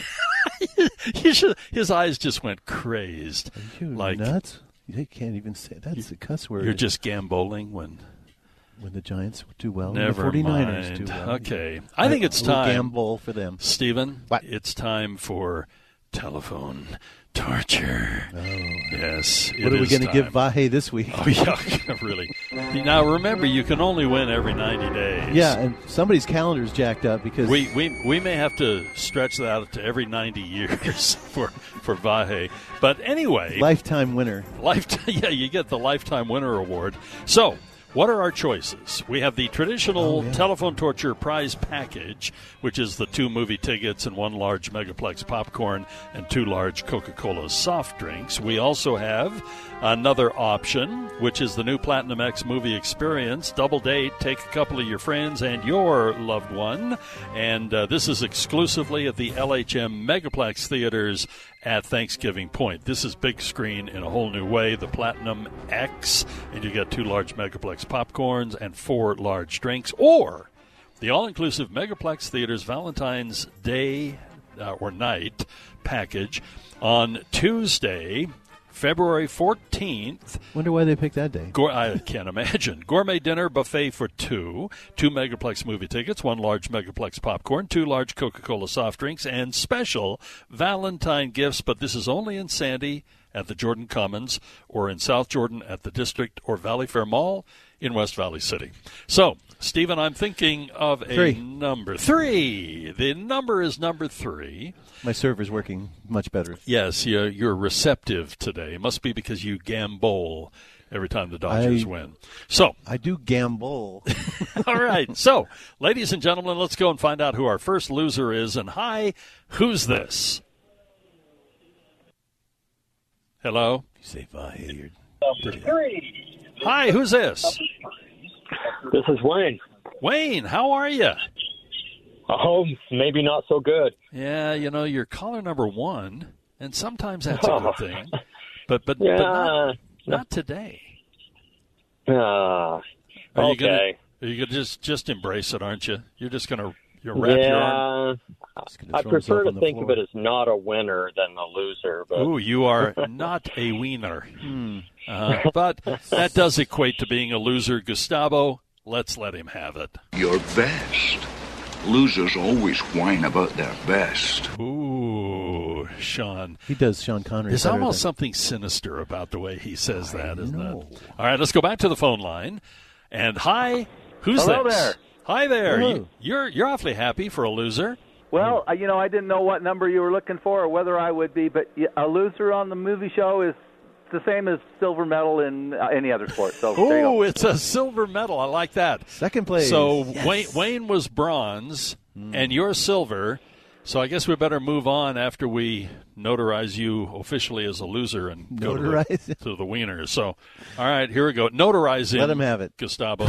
[SPEAKER 4] His eyes just went crazed.
[SPEAKER 5] Are you nuts? They can't even say that's a cuss word.
[SPEAKER 4] You're just gamboling when
[SPEAKER 5] the Giants do well.
[SPEAKER 4] Never
[SPEAKER 5] and the 49ers
[SPEAKER 4] mind.
[SPEAKER 5] do well.
[SPEAKER 4] Okay. I think it's time.
[SPEAKER 5] Gamble for them.
[SPEAKER 4] Stephen, it's time for telephone torture.
[SPEAKER 5] Oh.
[SPEAKER 4] Yes.
[SPEAKER 5] What are we going to give Vahe this week?
[SPEAKER 4] Oh, yeah, really. Now, remember, you can only win every 90 days.
[SPEAKER 5] Yeah, and somebody's calendar's jacked up because...
[SPEAKER 4] We may have to stretch that out to every 90 years for Vahe. But anyway...
[SPEAKER 5] Lifetime winner.
[SPEAKER 4] Yeah, you get the Lifetime Winner Award. So... what are our choices? We have the traditional telephone torture prize package, which is the 2 movie tickets and 1 large Megaplex popcorn and 2 large Coca-Cola soft drinks. We also have another option, which is the new Platinum X movie experience. Double date, take a couple of your friends and your loved one. And this is exclusively at the LHM Megaplex Theaters at Thanksgiving Point. This is big screen in a whole new way, the Platinum X, and you get 2 large Megaplex popcorns and 4 large drinks, or the all-inclusive Megaplex Theaters Valentine's Day or night package on Tuesday, February 14th.
[SPEAKER 5] Wonder why they picked that day.
[SPEAKER 4] I can't imagine. Gourmet dinner buffet for 2 Megaplex movie tickets, 1 large Megaplex popcorn, 2 large Coca-Cola soft drinks, and special Valentine gifts. But this is only in Sandy at the Jordan Commons, or in South Jordan at the District or Valley Fair Mall in West Valley City. So, Stephen, I'm thinking of a number 3. The number is number 3.
[SPEAKER 5] My server's working much better.
[SPEAKER 4] Yes, you're receptive today. It must be because you gamble every time the Dodgers win. So
[SPEAKER 5] I do gamble.
[SPEAKER 4] All right. So, ladies and gentlemen, let's go and find out who our first loser is. And hi, who's this? Hello?
[SPEAKER 5] You say hi.
[SPEAKER 4] Hi, who's this?
[SPEAKER 18] This is Wayne.
[SPEAKER 4] Wayne, how are you?
[SPEAKER 18] Oh, maybe not so good.
[SPEAKER 4] Yeah, you're caller number 1, and sometimes that's a good thing. But not today.
[SPEAKER 18] Okay.
[SPEAKER 4] Are you gonna just embrace it, aren't you? You're just gonna wrap your arm.
[SPEAKER 18] I prefer to think of it as not a winner than a loser. But.
[SPEAKER 4] Ooh, you are not a wiener. But that does equate to being a loser. Gustavo, let's let him have it.
[SPEAKER 15] Your best. Losers always whine about their best.
[SPEAKER 4] Ooh, Sean.
[SPEAKER 5] He does Sean Connery.
[SPEAKER 4] There's almost something sinister about the way he says that, isn't it? All right, let's go back to the phone line. And hi, who's
[SPEAKER 19] Hello
[SPEAKER 4] this?
[SPEAKER 19] there.
[SPEAKER 4] Hi there.
[SPEAKER 19] Hello.
[SPEAKER 4] You're awfully happy for a loser.
[SPEAKER 19] Well, I didn't know what number you were looking for or whether I would be, but a loser on the movie show is the same as silver medal in any other sport. So there you go.
[SPEAKER 4] Oh, it's a silver medal. I like that.
[SPEAKER 5] Second place.
[SPEAKER 4] So
[SPEAKER 5] yes.
[SPEAKER 4] Wayne was bronze, and you're silver. So I guess we better move on after we notarize you officially as a loser and go to the wieners. So, all right, here we go. Notarizing.
[SPEAKER 5] Let him have it.
[SPEAKER 4] Gustavo.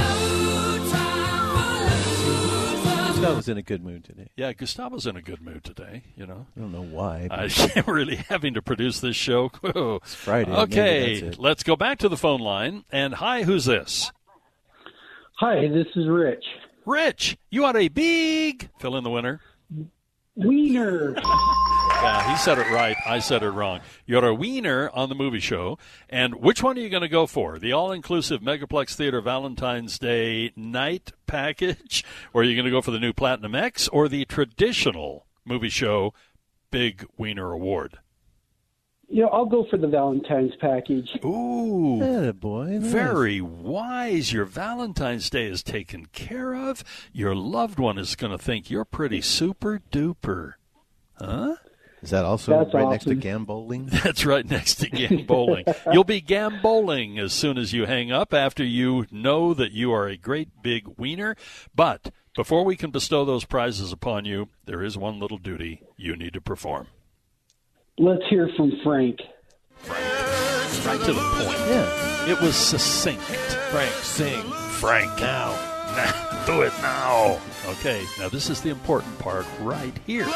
[SPEAKER 5] Gustavo's in a good mood today.
[SPEAKER 4] Yeah, Gustavo's in a good mood today,
[SPEAKER 5] I don't know why.
[SPEAKER 4] I'm really having to produce this show.
[SPEAKER 5] It's Friday.
[SPEAKER 4] Okay, let's go back to the phone line. And hi, who's this?
[SPEAKER 20] Hi, this is Rich.
[SPEAKER 4] Rich, you are a big fill in the winner.
[SPEAKER 20] Wiener.
[SPEAKER 4] Yeah, he said it right. I said it wrong. You're a wiener on the movie show. And which one are you going to go for? The all-inclusive Megaplex Theater Valentine's Day night package? Or are you going to go for the new Platinum X? Or the traditional movie show Big Wiener Award?
[SPEAKER 20] I'll go for the Valentine's package.
[SPEAKER 4] Ooh.
[SPEAKER 5] Attaboy. Nice.
[SPEAKER 4] Very wise. Your Valentine's Day is taken care of. Your loved one is going to think you're pretty super duper. Huh?
[SPEAKER 5] Is that also next to gamboling?
[SPEAKER 4] That's right next to gamboling. You'll be gamboling as soon as you hang up after you know that you are a great big wiener. But before we can bestow those prizes upon you, there is one little duty you need to perform.
[SPEAKER 20] Let's hear from Frank.
[SPEAKER 4] Right to the point.
[SPEAKER 5] Yeah.
[SPEAKER 4] It was succinct.
[SPEAKER 5] Frank, sing.
[SPEAKER 4] Frank, now. Do it now. Okay, now this is the important part right here. We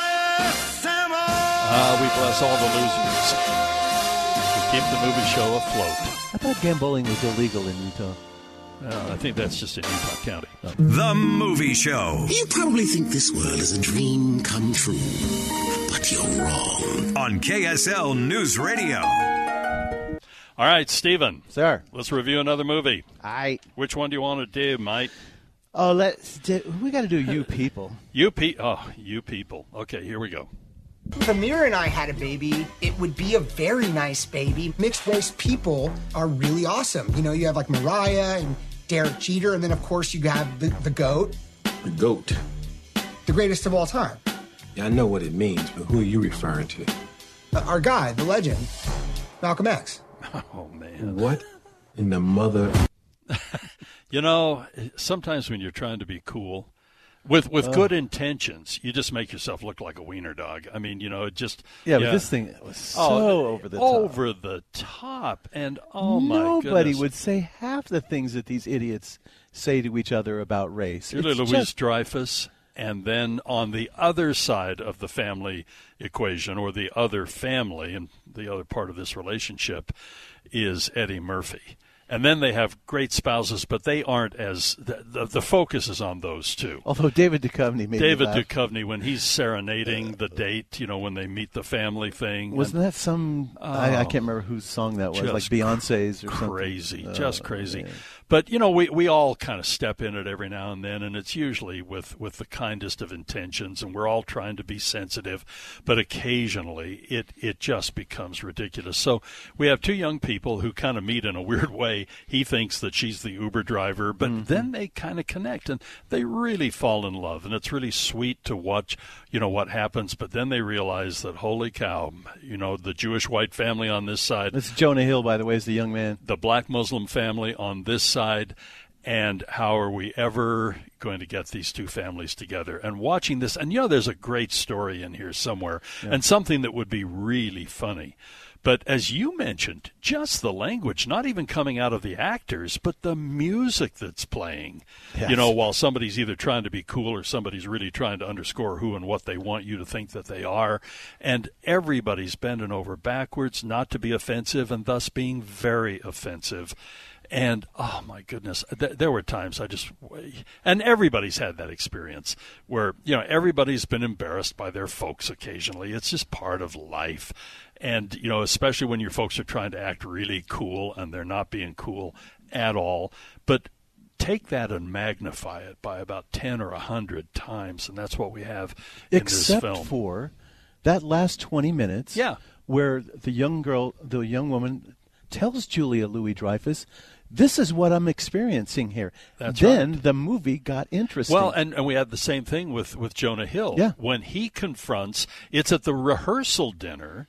[SPEAKER 4] bless all the losers. We keep the movie show afloat.
[SPEAKER 5] I thought gambling was illegal in Utah.
[SPEAKER 4] I think that's just in Utah County.
[SPEAKER 3] The Movie Show.
[SPEAKER 21] You probably think this world is a dream come true, but you're wrong.
[SPEAKER 3] On KSL News Radio.
[SPEAKER 4] All right, Stephen.
[SPEAKER 5] Sir.
[SPEAKER 4] Let's review another movie.
[SPEAKER 5] Which
[SPEAKER 4] one do you want to do, mate?
[SPEAKER 5] Oh, we got to do You People.
[SPEAKER 4] You People. Okay, here we go.
[SPEAKER 22] If Amir and I had a baby, it would be a very nice baby. Mixed race people are really awesome. You have like Mariah and Derek Jeter, and then of course you have the GOAT.
[SPEAKER 23] The GOAT?
[SPEAKER 22] The greatest of all time.
[SPEAKER 23] Yeah, I know what it means, but who are you referring to?
[SPEAKER 22] Our guy, the legend, Malcolm X.
[SPEAKER 4] Oh, man.
[SPEAKER 23] What in the mother...
[SPEAKER 4] Sometimes when you're trying to be cool, with good intentions, you just make yourself look like a wiener dog. I mean, it just...
[SPEAKER 5] Yeah, but this thing was so over the top.
[SPEAKER 4] Over the top. And, my goodness.
[SPEAKER 5] Nobody would say half the things that these idiots say to each other about race.
[SPEAKER 4] Louise Dreyfus And then on the other side of the family equation, or the other family, and the other part of this relationship, is Eddie Murphy. And then they have great spouses, but they aren't as the focus is on those two.
[SPEAKER 5] Although David Duchovny made me laugh.
[SPEAKER 4] Duchovny, when he's serenading the date, when they meet the family thing.
[SPEAKER 5] Wasn't that some, I can't remember whose song that was, like Beyonce's or something.
[SPEAKER 4] Crazy, just crazy. Man. But, we all kind of step in it every now and then, and it's usually with the kindest of intentions, and we're all trying to be sensitive, but occasionally it just becomes ridiculous. So we have two young people who kind of meet in a weird way. He thinks that she's the Uber driver, but then they kind of connect, and they really fall in love, and it's really sweet to watch, what happens, but then they realize that, holy cow, the Jewish white family on this side.
[SPEAKER 5] That's Jonah Hill, by the way, is the young man.
[SPEAKER 4] The black Muslim family on this side, and how are we ever going to get these two families together? And watching this, and there's a great story in here somewhere, and something that would be really funny. But as you mentioned, just the language, not even coming out of the actors, but the music that's playing,
[SPEAKER 5] yes.
[SPEAKER 4] While somebody's either trying to be cool or somebody's really trying to underscore who and what they want you to think that they are. And everybody's bending over backwards, not to be offensive, and thus being very offensive. And, oh, my goodness, there were times and everybody's had that experience where, everybody's been embarrassed by their folks occasionally. It's just part of life. And, especially when your folks are trying to act really cool and they're not being cool at all. But take that and magnify it by about 10 or 100 times, and that's what we have in this film.
[SPEAKER 5] Except for that last 20 minutes where the young woman tells Julia Louis-Dreyfus, this is what I'm experiencing here. Then the movie got interesting.
[SPEAKER 4] Well, and we had the same thing with Jonah Hill.
[SPEAKER 5] Yeah.
[SPEAKER 4] When he confronts, it's at the rehearsal dinner,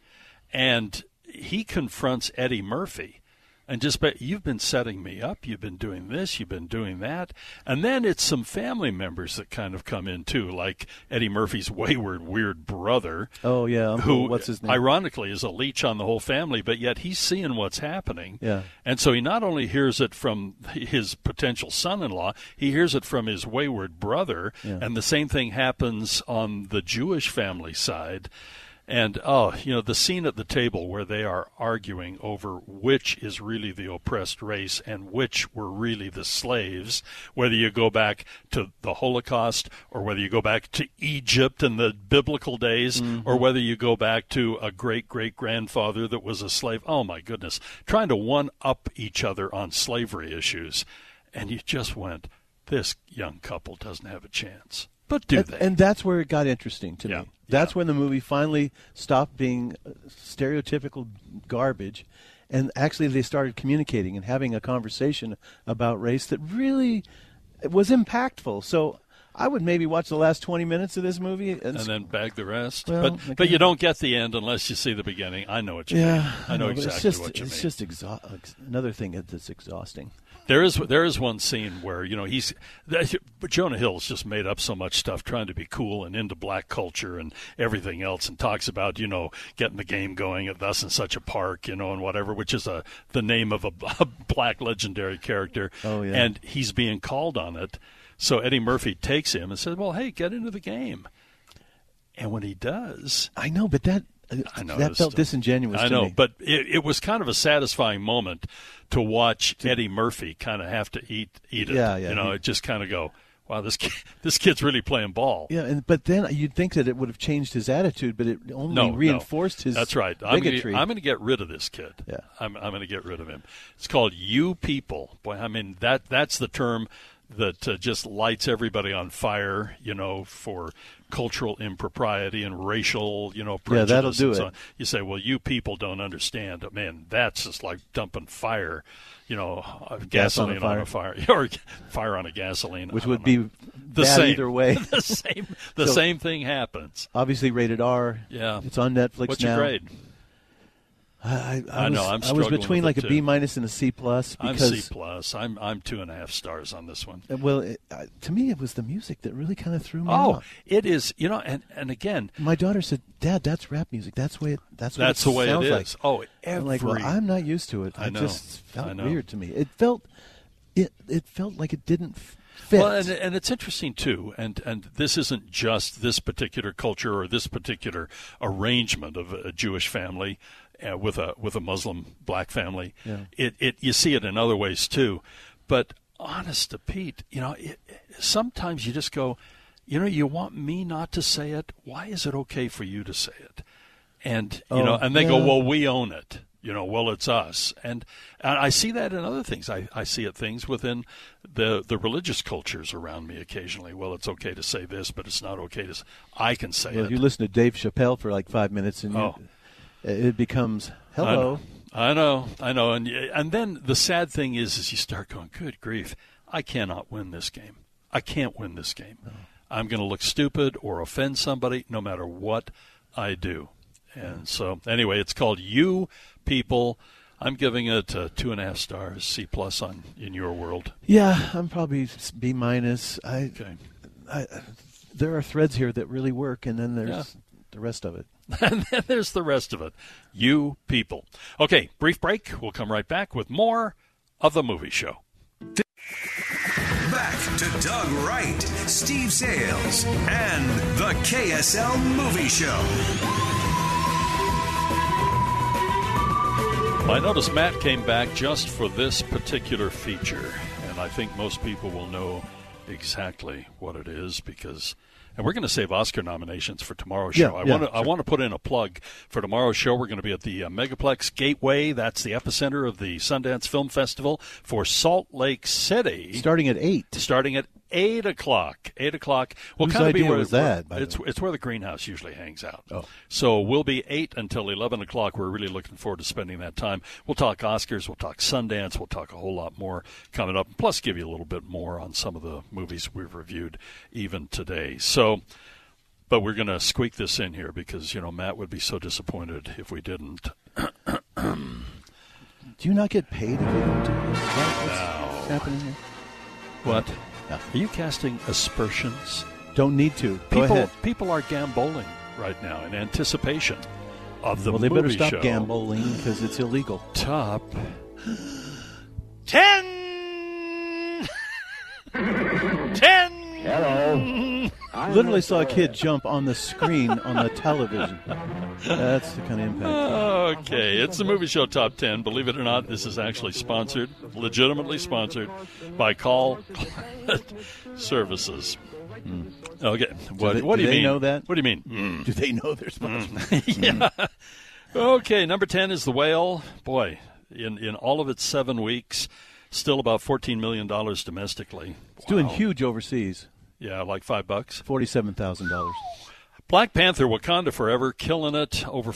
[SPEAKER 4] and he confronts Eddie Murphy. And you've been setting me up, you've been doing this, you've been doing that. And then it's some family members that kind of come in, too, like Eddie Murphy's wayward, weird brother.
[SPEAKER 5] Oh, yeah.
[SPEAKER 4] Who,
[SPEAKER 5] what's his name?
[SPEAKER 4] Ironically, is a leech on the whole family, but yet he's seeing what's happening.
[SPEAKER 5] Yeah.
[SPEAKER 4] And so he not only hears it from his potential son-in-law, he hears it from his wayward brother.
[SPEAKER 5] Yeah.
[SPEAKER 4] And the same thing happens on the Jewish family side. And, the scene at the table where they are arguing over which is really the oppressed race and which were really the slaves, whether you go back to the Holocaust or whether you go back to Egypt in the biblical days or whether you go back to a great-great-grandfather that was a slave. Oh, my goodness. Trying to one-up each other on slavery issues. And you just went, this young couple doesn't have a chance. But do they?
[SPEAKER 5] And that's where it got interesting to me. That's when the movie finally stopped being stereotypical garbage, and actually they started communicating and having a conversation about race that really was impactful. So I would maybe watch the last 20 minutes of this movie. And
[SPEAKER 4] then bag the rest.
[SPEAKER 5] Well,
[SPEAKER 4] but you don't get the end unless you see the beginning. I know what you mean. I know exactly what you mean.
[SPEAKER 5] It's just another thing that's exhausting.
[SPEAKER 4] There is one scene where, Jonah Hill's just made up so much stuff trying to be cool and into black culture and everything else, and talks about, getting the game going at thus and such a park, and whatever, which is the name of a black legendary character.
[SPEAKER 5] Oh, yeah.
[SPEAKER 4] And he's being called on it. So Eddie Murphy takes him and says, well, hey, get into the game. And when he does...
[SPEAKER 5] I know, but that felt disingenuous to me.
[SPEAKER 4] I know, but it was kind of a satisfying moment to watch Eddie Murphy kind of have to eat it.
[SPEAKER 5] Yeah.
[SPEAKER 4] It just kind of go, wow, this kid's really playing ball.
[SPEAKER 5] Yeah, but then you'd think that it would have changed his attitude, but it only reinforced his
[SPEAKER 4] That's right.
[SPEAKER 5] bigotry.
[SPEAKER 4] I'm going to get rid of this kid.
[SPEAKER 5] Yeah.
[SPEAKER 4] I'm going to get rid of him. It's called You People. Boy, I mean, that's the term that just lights everybody on fire, for cultural impropriety and racial, prejudice.
[SPEAKER 5] Yeah, that'll do
[SPEAKER 4] and so
[SPEAKER 5] it.
[SPEAKER 4] On. You say, well, you people don't understand. Man, that's just like dumping fire, gasoline on a fire, or fire on a gasoline.
[SPEAKER 5] Which would be
[SPEAKER 4] the
[SPEAKER 5] bad
[SPEAKER 4] same
[SPEAKER 5] either way.
[SPEAKER 4] the same thing happens.
[SPEAKER 5] Obviously rated R.
[SPEAKER 4] Yeah.
[SPEAKER 5] It's on Netflix
[SPEAKER 4] What's
[SPEAKER 5] now.
[SPEAKER 4] your grade?
[SPEAKER 5] I know.
[SPEAKER 4] I
[SPEAKER 5] was between like a B- and a C+.
[SPEAKER 4] Because I'm C+. I'm 2.5 stars on this one.
[SPEAKER 5] Well, to me, it was the music that really kind of threw me
[SPEAKER 4] off.
[SPEAKER 5] off.
[SPEAKER 4] It is. And again,
[SPEAKER 5] my daughter said, "Dad, that's rap music. That's the way it
[SPEAKER 4] sounds
[SPEAKER 5] like."
[SPEAKER 4] Oh,
[SPEAKER 5] I'm like, well, I'm not used to it.
[SPEAKER 4] I know.
[SPEAKER 5] It just felt weird to me. It felt like it didn't fit.
[SPEAKER 4] Well, and it's interesting, too, and this isn't just this particular culture or this particular arrangement of a Jewish family with a Muslim black family.
[SPEAKER 5] Yeah.
[SPEAKER 4] You see it in other ways, too. But honest to Pete, sometimes you just go, you want me not to say it? Why is it okay for you to say it? And, and they go, well, we own it. Well, it's us. And I see that in other things. I see it things within the religious cultures around me occasionally. Well, it's okay to say this, but it's not okay to I can say it.
[SPEAKER 5] You listen to Dave Chappelle for like 5 minutes, and it becomes, hello.
[SPEAKER 4] I know. And then the sad thing is you start going, good grief, I cannot win this game. I can't win this game. No. I'm going to look stupid or offend somebody no matter what I do. And so, anyway, it's called You People. I'm giving it 2.5 stars, C+ in your world.
[SPEAKER 5] Yeah, I'm probably B-. Okay. There are threads here that really work, and then there's the rest of it.
[SPEAKER 4] And then there's the rest of it. You People. Okay, brief break. We'll come right back with more of The Movie Show.
[SPEAKER 3] Back to Doug Wright, Steve Sales, and the KSL Movie Show.
[SPEAKER 4] I noticed Matt came back just for this particular feature, and I think most people will know exactly what it is and we're going to save Oscar nominations for tomorrow's show. I want to put in a plug for tomorrow's show. We're going to be at the Megaplex Gateway. That's the epicenter of the Sundance Film Festival for Salt Lake City.
[SPEAKER 5] Starting at 8.
[SPEAKER 4] 8 o'clock. 8 o'clock.
[SPEAKER 5] Whose idea was that?
[SPEAKER 4] It's where the greenhouse usually hangs out.
[SPEAKER 5] Oh.
[SPEAKER 4] So we'll be 8 until 11 o'clock. We're really looking forward to spending that time. We'll talk Oscars. We'll talk Sundance. We'll talk a whole lot more coming up. Plus give you a little bit more on some of the movies we've reviewed even today. But we're going to squeak this in here because, Matt would be so disappointed if we didn't.
[SPEAKER 5] Do you not get paid if you don't do this? What's happening here?
[SPEAKER 4] What? Are you casting aspersions?
[SPEAKER 5] Don't need to. Go ahead.
[SPEAKER 4] People are gamboling right now in anticipation of the movie show.
[SPEAKER 5] Well, they better stop gambling because it's illegal.
[SPEAKER 4] Top 10! 10!
[SPEAKER 5] Hello. Literally saw a kid jump on the screen on the television. That's the kind of impact.
[SPEAKER 4] Okay, it's the Movie Show Top 10. Believe it or not, this is actually legitimately sponsored by Call Services. Okay, what do you mean?
[SPEAKER 5] Do they know that?
[SPEAKER 4] What do you mean?
[SPEAKER 5] Do they know they're sponsored?
[SPEAKER 4] Yeah. Okay, number 10 is The Whale. Boy, in all of its 7 weeks, still about $14 million domestically.
[SPEAKER 5] It's doing huge overseas.
[SPEAKER 4] Yeah, like $5.
[SPEAKER 5] $47,000.
[SPEAKER 4] Black Panther: Wakanda Forever, killing it. Over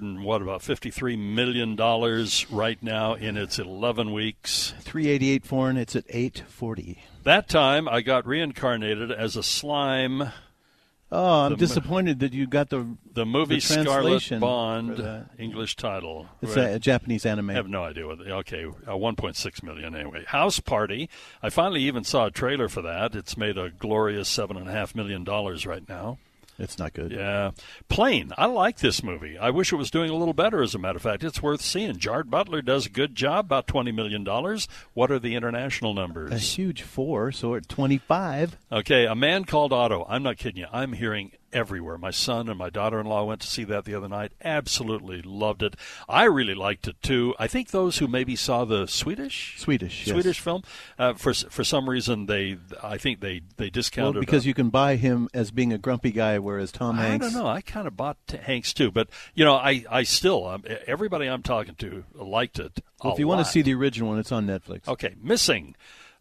[SPEAKER 4] $53 million right now in its 11 weeks.
[SPEAKER 5] $388 foreign. It's at $840.
[SPEAKER 4] That time, I got reincarnated as a slime.
[SPEAKER 5] Oh, I'm disappointed that you got the
[SPEAKER 4] movie Scarlet Bond English title.
[SPEAKER 5] It's a Japanese anime.
[SPEAKER 4] I have no idea what. Okay, $1.6 million anyway. House Party. I finally even saw a trailer for that. It's made a glorious $7.5 million right now.
[SPEAKER 5] It's not good.
[SPEAKER 4] Yeah. Plane. I like this movie. I wish it was doing a little better, as a matter of fact. It's worth seeing. Jared Butler does a good job, about $20 million. What are the international numbers?
[SPEAKER 5] A huge 4, so at 25.
[SPEAKER 4] Okay, A Man Called Otto. I'm not kidding you. I'm hearing everywhere. My son and my daughter-in-law went to see that the other night. Absolutely loved it. I really liked it, too. I think those who maybe saw the Swedish film, for some reason, I think they discounted.
[SPEAKER 5] Well, because you can buy him as being a grumpy guy, whereas Tom Hanks.
[SPEAKER 4] I don't know. I kind of bought Hanks, too. But, I still, everybody I'm talking to liked it
[SPEAKER 5] Well, if you want to see the original one, it's on Netflix.
[SPEAKER 4] Okay, Missing.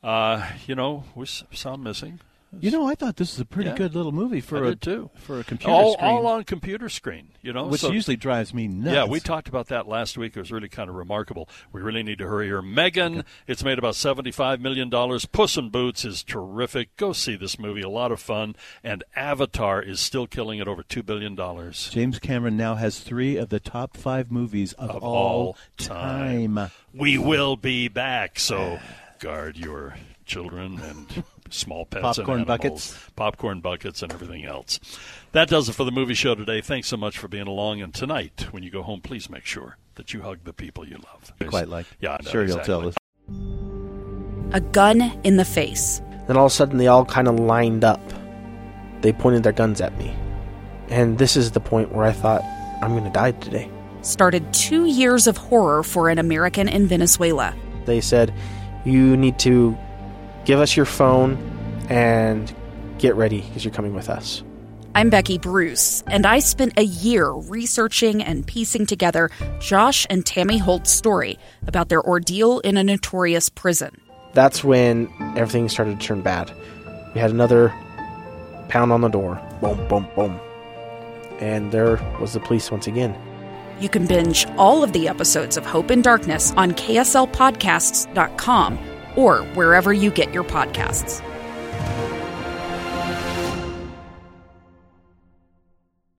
[SPEAKER 4] We saw Missing.
[SPEAKER 5] I thought this was a pretty good little movie for a computer screen.
[SPEAKER 4] All on computer screen,
[SPEAKER 5] Which usually drives me nuts.
[SPEAKER 4] Yeah, we talked about that last week. It was really kind of remarkable. We really need to hurry here. Megan, it's made about $75 million. Puss in Boots is terrific. Go see this movie. A lot of fun. And Avatar is still killing it, over $2 billion.
[SPEAKER 5] James Cameron now has 3 of the top 5 movies of all time.
[SPEAKER 4] We will be back, so guard your children and small pets
[SPEAKER 5] popcorn
[SPEAKER 4] and
[SPEAKER 5] buckets,
[SPEAKER 4] and everything else. That does it for the movie show today. Thanks so much for being along. And tonight, when you go home, please make sure that you hug the people you love.
[SPEAKER 5] Quite like.
[SPEAKER 4] Yeah, I know,
[SPEAKER 5] sure,
[SPEAKER 4] exactly.
[SPEAKER 5] You'll tell us.
[SPEAKER 1] A gun in the face. Then all of a sudden, they all kind of lined up. They pointed their guns at me. And this is the point where I thought, I'm going to die today.
[SPEAKER 2] Started 2 years of horror for an American in Venezuela.
[SPEAKER 1] They said, you need to give us your phone and get ready because you're coming with us.
[SPEAKER 2] I'm Becky Bruce, and I spent a year researching and piecing together Josh and Tammy Holt's story about their ordeal in a notorious prison.
[SPEAKER 1] That's when everything started to turn bad. We had another pound on the door. Boom, boom, boom. And there was the police once again.
[SPEAKER 2] You can binge all of the episodes of Hope in Darkness on KSLPodcasts.com or wherever you get your podcasts.